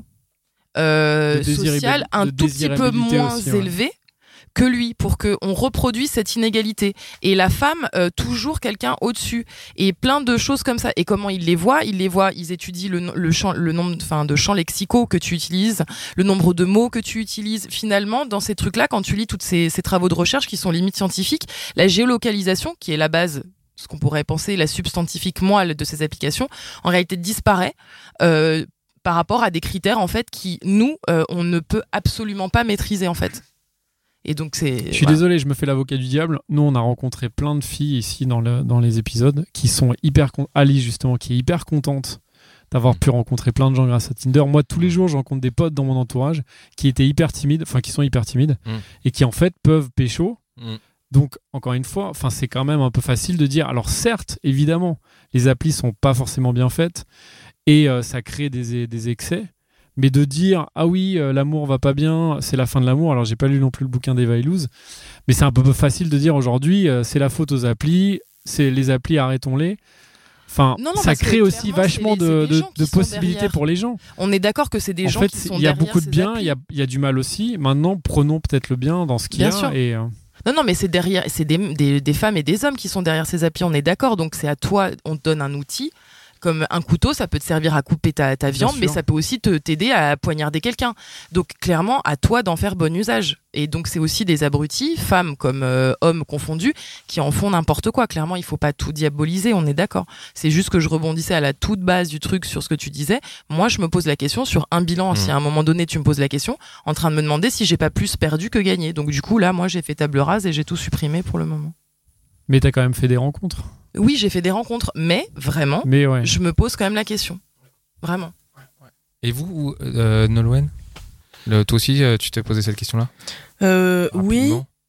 social un de tout petit peu désirabilité moins aussi, ouais. élevé que lui, pour qu'on reproduise cette inégalité. Et la femme, toujours quelqu'un au-dessus. Et plein de choses comme ça. Et comment ils les voient, ils étudient le nombre de champs lexicaux que tu utilises, le nombre de mots que tu utilises. Finalement, dans ces trucs-là, quand tu lis tous ces travaux de recherche qui sont limite scientifiques, la géolocalisation, qui est la base, ce qu'on pourrait penser la substantifique moelle de ces applications, en réalité disparaît par rapport à des critères en fait qui, nous, on ne peut absolument pas maîtriser en fait. Et donc c'est. Je suis désolé, je me fais l'avocat du diable. Nous, on a rencontré plein de filles ici dans les épisodes qui sont hyper Ali justement, qui est hyper contente d'avoir pu rencontrer plein de gens grâce à Tinder. Moi, tous les jours, je rencontre des potes dans mon entourage qui étaient hyper timides, enfin qui sont hyper timides et qui en fait peuvent pécho. Donc, encore une fois, c'est quand même un peu facile de dire. Alors, certes, évidemment, les applis sont pas forcément bien faites et ça crée des excès. Mais de dire ah oui l'amour va pas bien, c'est la fin de l'amour. Alors j'ai pas lu non plus le bouquin d'Eva Illouz, mais c'est un peu facile de dire aujourd'hui c'est la faute aux applis, c'est les applis, arrêtons-les. Enfin, non, ça parce que crée aussi clairement, vachement c'est les gens qui de sont possibilités derrière. pour les gens. On est d'accord que c'est des en gens fait, qui sont il y a derrière beaucoup de ces bien, applis. il y a du mal aussi. Maintenant, prenons peut-être le bien dans ce qu'il y a. Bien sûr. Et Non, mais c'est des femmes et des hommes qui sont derrière ces applis, on est d'accord. Donc c'est à toi, on te donne un outil. Comme un couteau, ça peut te servir à couper ta viande, mais ça peut aussi t'aider à poignarder quelqu'un. Donc clairement, à toi d'en faire bon usage. Et donc c'est aussi des abrutis, femmes comme hommes confondus, qui en font n'importe quoi. Clairement, il faut pas tout diaboliser, on est d'accord. C'est juste que je rebondissais à la toute base du truc sur ce que tu disais. Moi, je me pose la question sur un bilan. Si à un moment donné, tu me poses la question, en train de me demander si j'ai pas plus perdu que gagné. Donc du coup, là, moi, j'ai fait table rase et j'ai tout supprimé pour le moment. Mais t'as quand même fait des rencontres. Oui, j'ai fait des rencontres, mais vraiment, je me pose quand même la question. Vraiment. Et vous, Nolwenn, toi aussi, tu t'es posé cette question-là ? Oui.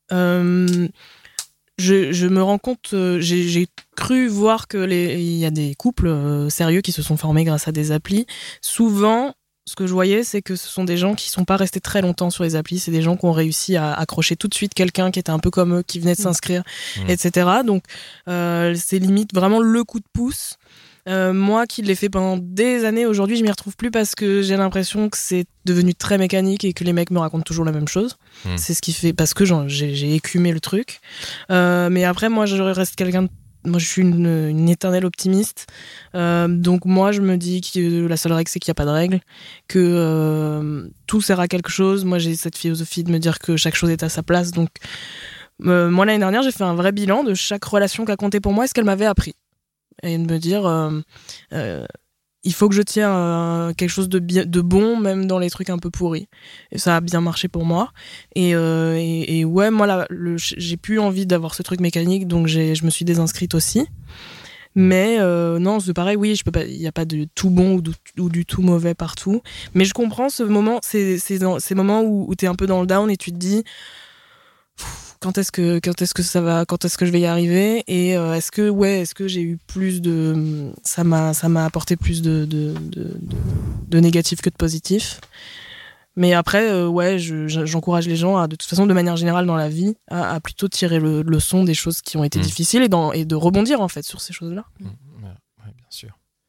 Je me rends compte, j'ai cru voir que il y a des couples sérieux qui se sont formés grâce à des applis. Souvent, ce que je voyais, c'est que ce sont des gens qui sont pas restés très longtemps sur les applis. C'est des gens qui ont réussi à accrocher tout de suite quelqu'un qui était un peu comme eux, qui venait de s'inscrire, etc. Donc, c'est limite vraiment le coup de pouce. Moi qui l'ai fait pendant des années, aujourd'hui je m'y retrouve plus parce que j'ai l'impression que c'est devenu très mécanique et que les mecs me racontent toujours la même chose. C'est ce qui fait, parce que j'ai écumé le truc. Mais après moi je reste moi je suis une éternelle optimiste. Donc moi je me dis que la seule règle c'est qu'il n'y a pas de règle, que tout sert à quelque chose. Moi j'ai cette philosophie de me dire que chaque chose est à sa place. Donc moi l'année dernière j'ai fait un vrai bilan de chaque relation qui a compté pour moi et ce qu'elle m'avait appris. Et de me dire il faut que je tienne quelque chose de bon même dans les trucs un peu pourris, et ça a bien marché pour moi et ouais, moi là, j'ai plus envie d'avoir ce truc mécanique, donc je me suis désinscrite aussi, mais non, c'est pareil, oui, il n'y a pas de tout bon ou du tout mauvais partout, mais je comprends ce moment, ces moments où t'es un peu dans le down et tu te dis quand est-ce que ça va, quand est-ce que je vais y arriver, et est-ce que j'ai eu plus de, ça m'a apporté plus de négatif que de positif. Mais après j'encourage les gens à, de toute façon, de manière générale dans la vie, à plutôt tirer le leçon des choses qui ont été difficiles et de rebondir en fait sur ces choses-là. Ouais, bien sûr.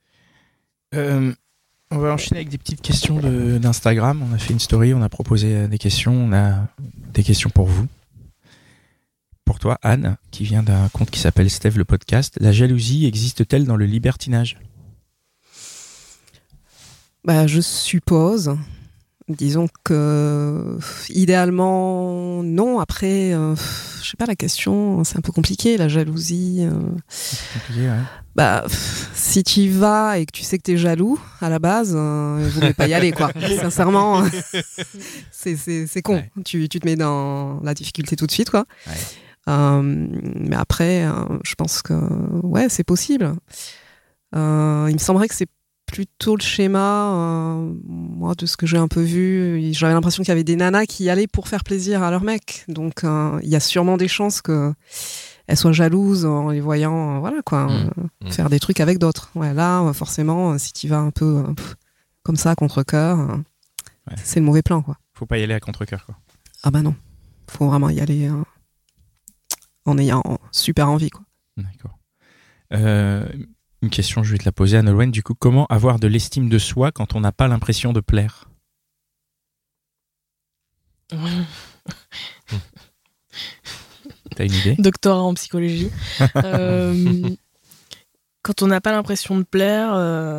On va enchaîner avec des petites questions d'Instagram. On a fait une story, on a proposé des questions, on a des questions pour vous. Pour toi, Anne, qui vient d'un compte qui s'appelle Steve le podcast, la jalousie existe-t-elle dans le libertinage ? Je suppose. Disons que idéalement non. Après, je sais pas, la question, c'est un peu compliqué, la jalousie. C'est compliqué, ouais. Si tu y vas et que tu sais que t'es jaloux à la base, il vaut mieux pas y aller, quoi. Sincèrement, c'est con. Ouais. Tu te mets dans la difficulté tout de suite, quoi. Ouais. Mais après, je pense que c'est possible. Il me semblerait que c'est plutôt le schéma, moi, de ce que j'ai un peu vu. J'avais l'impression qu'il y avait des nanas qui allaient pour faire plaisir à leur mec. Donc, il y a sûrement des chances qu'elles soient jalouses en les voyant, faire des trucs avec d'autres. Ouais, là, forcément, si tu vas un peu comme ça, à contre-cœur, c'est le mauvais plan, quoi. Faut pas y aller à contre-cœur, quoi. Ah bah non. Faut vraiment y aller en ayant super envie, quoi. D'accord. Une question, je vais te la poser à Nolwenn. Du coup, comment avoir de l'estime de soi quand on n'a pas l'impression de plaire ? T'as une idée ? Doctorat en psychologie. Quand on n'a pas l'impression de plaire,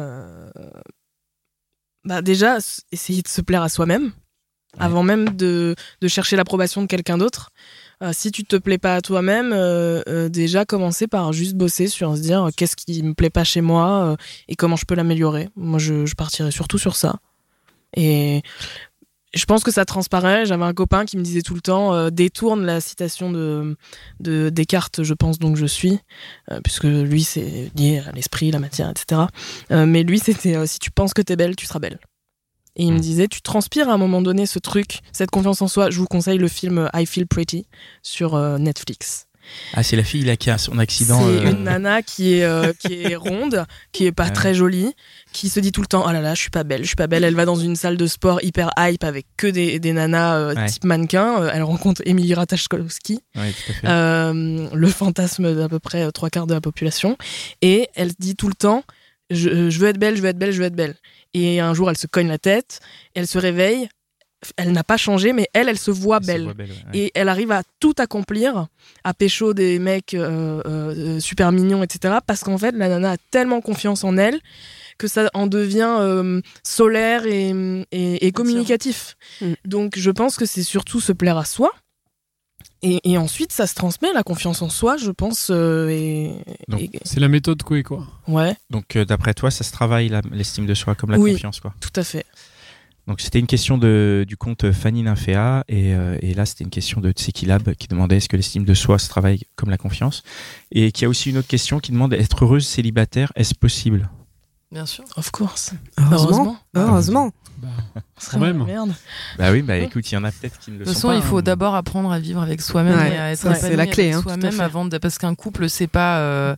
déjà, essayer de se plaire à soi-même, avant même de chercher l'approbation de quelqu'un d'autre. Si tu te plais pas à toi-même, déjà commencer par juste bosser sur se dire qu'est-ce qui me plaît pas chez moi et comment je peux l'améliorer. Moi, je partirais surtout sur ça. Et je pense que ça transparaît. J'avais un copain qui me disait tout le temps détourne la citation de Descartes, je pense donc je suis, puisque lui c'est lié à l'esprit, la matière, etc. Mais lui c'était si tu penses que t'es belle, tu seras belle. Et il me disait, tu transpires à un moment donné ce truc, cette confiance en soi. Je vous conseille le film I Feel Pretty sur Netflix. Ah, c'est la fille là qui a son accident. C'est une nana qui est ronde, qui est pas très jolie, qui se dit tout le temps, oh là là, je suis pas belle. Elle va dans une salle de sport hyper hype avec que des nanas type mannequin. Elle rencontre Emily Ratajkowski, tout à fait. Le fantasme d'à peu près 3/4 de la population. Et elle dit tout le temps, je veux être belle. Et un jour, elle se cogne la tête, elle se réveille, elle n'a pas changé, mais elle se voit belle. Et elle arrive à tout accomplir, à pécho des mecs super mignons, etc. Parce qu'en fait, la nana a tellement confiance en elle que ça en devient solaire et communicatif. Donc, je pense que c'est surtout se plaire à soi. Et ensuite, ça se transmet, la confiance en soi, je pense. C'est la méthode Coué, quoi. Ouais. Donc, d'après toi, ça se travaille, l'estime de soi, comme la confiance, quoi. Tout à fait. Donc c'était une question du compte Fanny Nymphéa et là c'était une question de Tsekilab qui demandait est-ce que l'estime de soi se travaille comme la confiance, et qui a aussi une autre question qui demande être heureuse célibataire, est-ce possible? Bien sûr. Of course. Heureusement. Quand même. Merde. Bah oui, écoute, il y en a peut-être qui ne le De toute sont façon, pas. il faut d'abord apprendre à vivre avec soi-même et à être ça, c'est la épanoui clé, avec tout à soi-même fait. parce qu'un couple, c'est pas.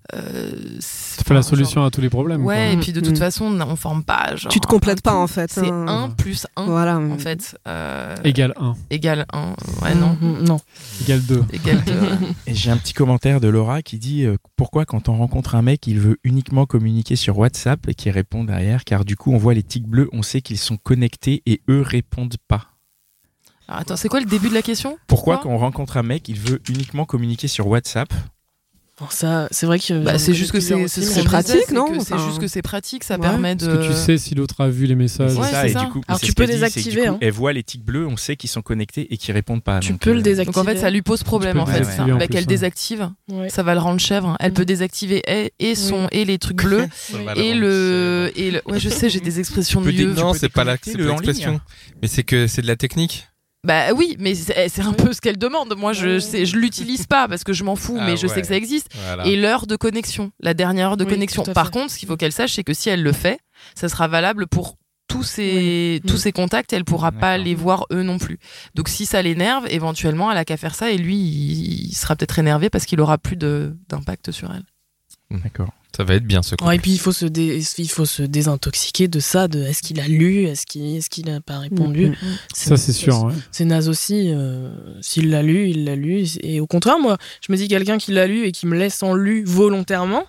C'est pas la solution à tous les problèmes. Ouais, quoi. et puis de toute façon, on forme pas. Genre, Tu te complètes pas un en tout. fait. C'est 1 plus 1. Voilà. En fait. Égal 1. Égale 1. Ouais, non. Non. Égal 2. Égale 2. Et j'ai un petit commentaire de Laura qui dit pourquoi quand on rencontre un mec, il veut uniquement communiquer sur WhatsApp, et qui répond derrière, car du coup on voit les tics bleus, on sait qu'ils sont connectés et eux répondent pas. Alors, attends, c'est quoi le début de la question? Pourquoi quand on rencontre un mec, il veut uniquement communiquer sur WhatsApp? Bon, ça, c'est vrai que. C'est juste que c'est pratique, non? C'est juste que c'est pratique, ça Ouais. permet de. Parce que tu sais si l'autre a vu les messages. Ouais, ça, c'est et ça. du coup, Alors c'est tu ce peux qu'elle dit, c'est que désactiver, du coup, hein. elle voit les tics bleus, on sait qu'ils sont connectés et qu'ils répondent pas. Tu donc, peux le désactiver. Donc en fait, ça lui pose problème Tu en peux fait. le Ça. désactiver en Bah, plus, qu'elle ouais. désactive, Ouais. ça va le rendre chèvre. Elle peut désactiver et les trucs bleus et le. Ouais, je sais, j'ai des expressions de peux vieux. Non, peux c'est pas déconnecter c'est le pas en ligne. l'expression. Mais c'est que c'est de la technique. Bah oui, mais c'est un peu ce qu'elle demande. Moi, je l'utilise pas parce que je m'en fous, Ah mais je sais ouais. que ça existe. Voilà. Et l'heure de connexion, la dernière heure de Oui, connexion. tout à Par fait. contre, ce qu'il faut qu'elle sache, c'est que si elle le fait, ça sera valable pour tous ses contacts, elle pourra pas D'accord. les voir eux non plus. Donc si ça l'énerve, éventuellement, elle a qu'à faire ça et lui, il sera peut-être énervé parce qu'il aura plus d'impact sur elle. D'accord. Ça va être bien ce coup. Ouais, et puis il faut se désintoxiquer de ça, de est-ce qu'il a lu, est-ce qu'il a pas répondu. Ça, c'est sûr. Ouais. C'est naze aussi. S'il l'a lu, il l'a lu. Et au contraire, moi, je me dis quelqu'un qui l'a lu et qui me laisse en lu volontairement,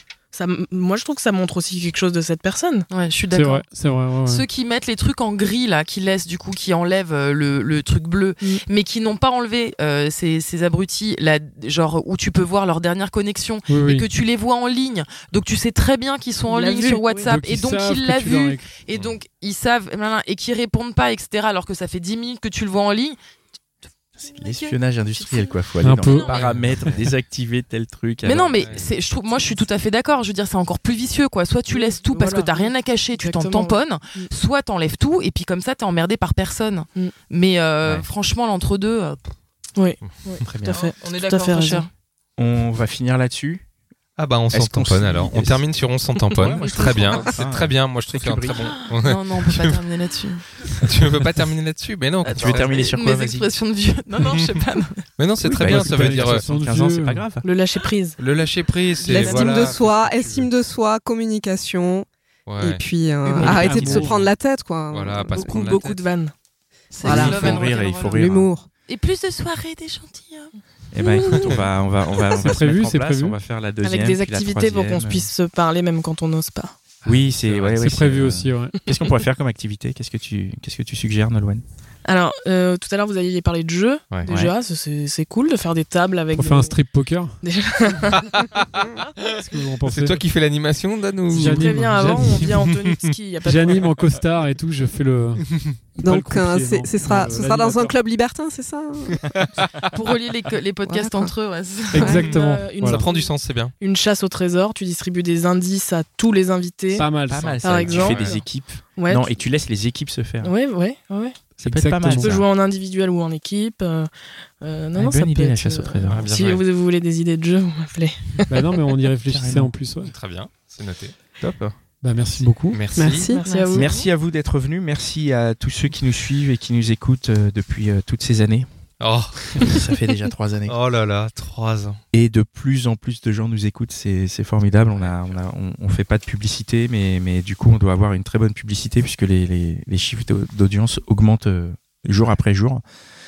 moi je trouve que ça montre aussi quelque chose de cette personne. Ouais, je suis C'est d'accord. vrai. C'est vrai. Ouais, ouais. Ceux qui mettent les trucs en gris là, qui laissent du coup, qui enlèvent le truc bleu, mais qui n'ont pas enlevé ces abrutis là, genre où tu peux voir leur dernière connexion Oui, oui. et que tu les vois en ligne, donc tu sais très bien qu'ils sont en Il l'a ligne vu, sur oui. WhatsApp Donc, et donc savent il que l'a tu leur vu écris. et donc ils savent et qui répondent pas, etc. Alors que ça fait 10 minutes que tu le vois en ligne. C'est de l'espionnage industriel, quoi. Faut aller Un dans peu. les paramètres, désactiver tel truc. Mais alors- non, mais moi je suis tout à fait d'accord. Je veux dire, c'est encore plus vicieux, quoi. Soit tu laisses tout parce que Voilà. t'as rien à cacher, tu t'en Exactement. tamponnes, Mm. soit t'enlèves tout et puis comme ça t'es emmerdé par personne. Mm. Mais Ouais. franchement, l'entre-deux, Oui, Très tout bien. à fait. on est Tout à d'accord, fait mon raison. cher. On va finir là-dessus. Ah bah on s'en Est-ce qu'on tamponne se- alors. On est-ce- termine sur on s'en tamponne. Ouais, moi, je Très trouve bien, ça- c'est très bien. Moi je trouve C'est qu'il y a un très bon. Non, on peut pas terminer là-dessus. Tu ne veux pas terminer là-dessus, mais non. Tu veux terminer sur quoi, Mes vas-y. expressions de vieux. Non, je sais pas. Mais non, c'est Oui, très bah, bien. écoute, Ça veut avec dire 75 ans, c'est pas grave. Le lâcher prise. le lâcher prise, c'est L'estime voilà. de soi, estime de soi, communication, Ouais. et puis Humour. arrêter de se Amour. prendre la tête, quoi. Voilà, pas se Beaucoup, prendre la beaucoup tête. de vannes. C'est Voilà. love Il faut and rire et il rock'n'roll. faut rire. L'humour. Et plus de soirées des gentilshommes. Eh ben écoute, on va C'est se prévu, mettre en c'est place, prévu. on va faire la deuxième. Avec des puis la activités pour qu'on troisième. puisse se parler même quand on n'ose pas. Oui, c'est ouais, C'est prévu aussi, ouais. Qu'est-ce qu'on pourrait faire comme activité? Qu'est-ce que tu suggères, Nolwenn? Alors, tout à l'heure, vous aviez parlé de jeux. Ouais. Déjà, c'est cool de faire des tables avec. On fait un strip poker. Déjà, Qu'est-ce que vous en pensez? C'est toi qui fais l'animation, Dan ou... Si je j'anime. préviens avant, on vient en tenue de ski. Y a pas de J'anime problème. en costard et tout, je fais le. Donc, Pas le croupier, ce sera dans un l'animateur. club libertin, c'est ça? Pour relier les podcasts Voilà, entre eux. Ouais, c'est ça. Exactement. Une, Ça prend du sens, c'est bien. une chasse au trésor, tu distribues des indices à tous les invités. Pas mal. Pas ça. mal Par ça. exemple. Tu fais des équipes. Ouais, Non, et tu laisses les équipes se faire. ouais. Ça peut être pas mal. Exactement. Tu peux ça. jouer en individuel ou en équipe. Non, ça bonne peut idée, la être, chasse au trésor. Ah, bien Si joué. vous voulez des idées de jeu, vous m'appelez. Bah non, mais on y réfléchissait Carrément. en plus, ouais. Très bien, c'est noté. Top. Bah merci beaucoup. Merci. Merci. Merci à vous. Merci à vous d'être venus. Merci à tous ceux qui nous suivent et qui nous écoutent depuis toutes ces années. Oh, Ça fait déjà 3 années. oh là là, 3 ans. Et de plus en plus de gens nous écoutent, c'est formidable. On fait pas de publicité, mais du coup, on doit avoir une très bonne publicité puisque les chiffres d'audience augmentent jour après jour.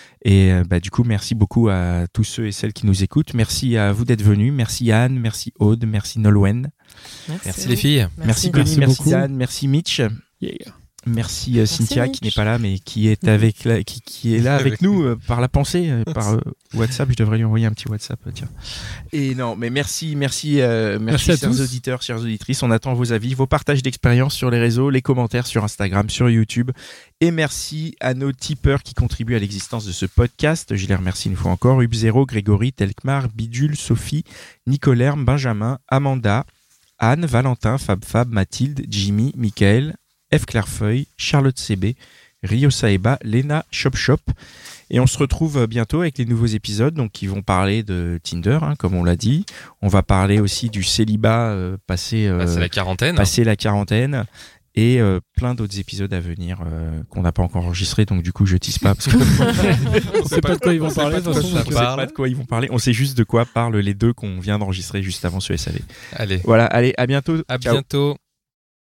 Et du coup, merci beaucoup à tous ceux et celles qui nous écoutent. Merci à vous d'être venus. Merci Anne, merci Aude, merci Nolwenn. Merci les filles. Merci Connie, Merci merci beaucoup. Dan, merci Mitch. Yeah. Merci Cynthia Mitch. qui n'est pas là mais qui est qui est là avec Avec nous par la pensée par WhatsApp. Je devrais lui envoyer un petit WhatsApp, tiens. Et non, mais merci à chers tous. auditeurs, chères auditrices. On attend vos avis, vos partages d'expérience sur les réseaux, les commentaires sur Instagram, sur YouTube. Et merci à nos tipeurs qui contribuent à l'existence de ce podcast. Je les remercie une fois encore. Hub0, Grégory, Telkmar, Bidule, Sophie, Nicolerme, Benjamin, Amanda, Anne, Valentin, Fab, Mathilde, Jimmy, Michael, Eve Clairefeuille, Charlotte CB, Rio Saeba, Lena Shop. Et on se retrouve bientôt avec les nouveaux épisodes donc, qui vont parler de Tinder, comme on l'a dit. On va parler aussi du célibat passer la quarantaine. Et plein d'autres épisodes à venir qu'on n'a pas encore enregistrés, donc du coup je tease pas parce que on sait pas de quoi ils vont parler. On sait pas de quoi ils vont parler. On sait juste de quoi parlent les deux qu'on vient d'enregistrer juste avant ce SAV. Allez. Voilà, allez, à bientôt. Ciao. Bientôt.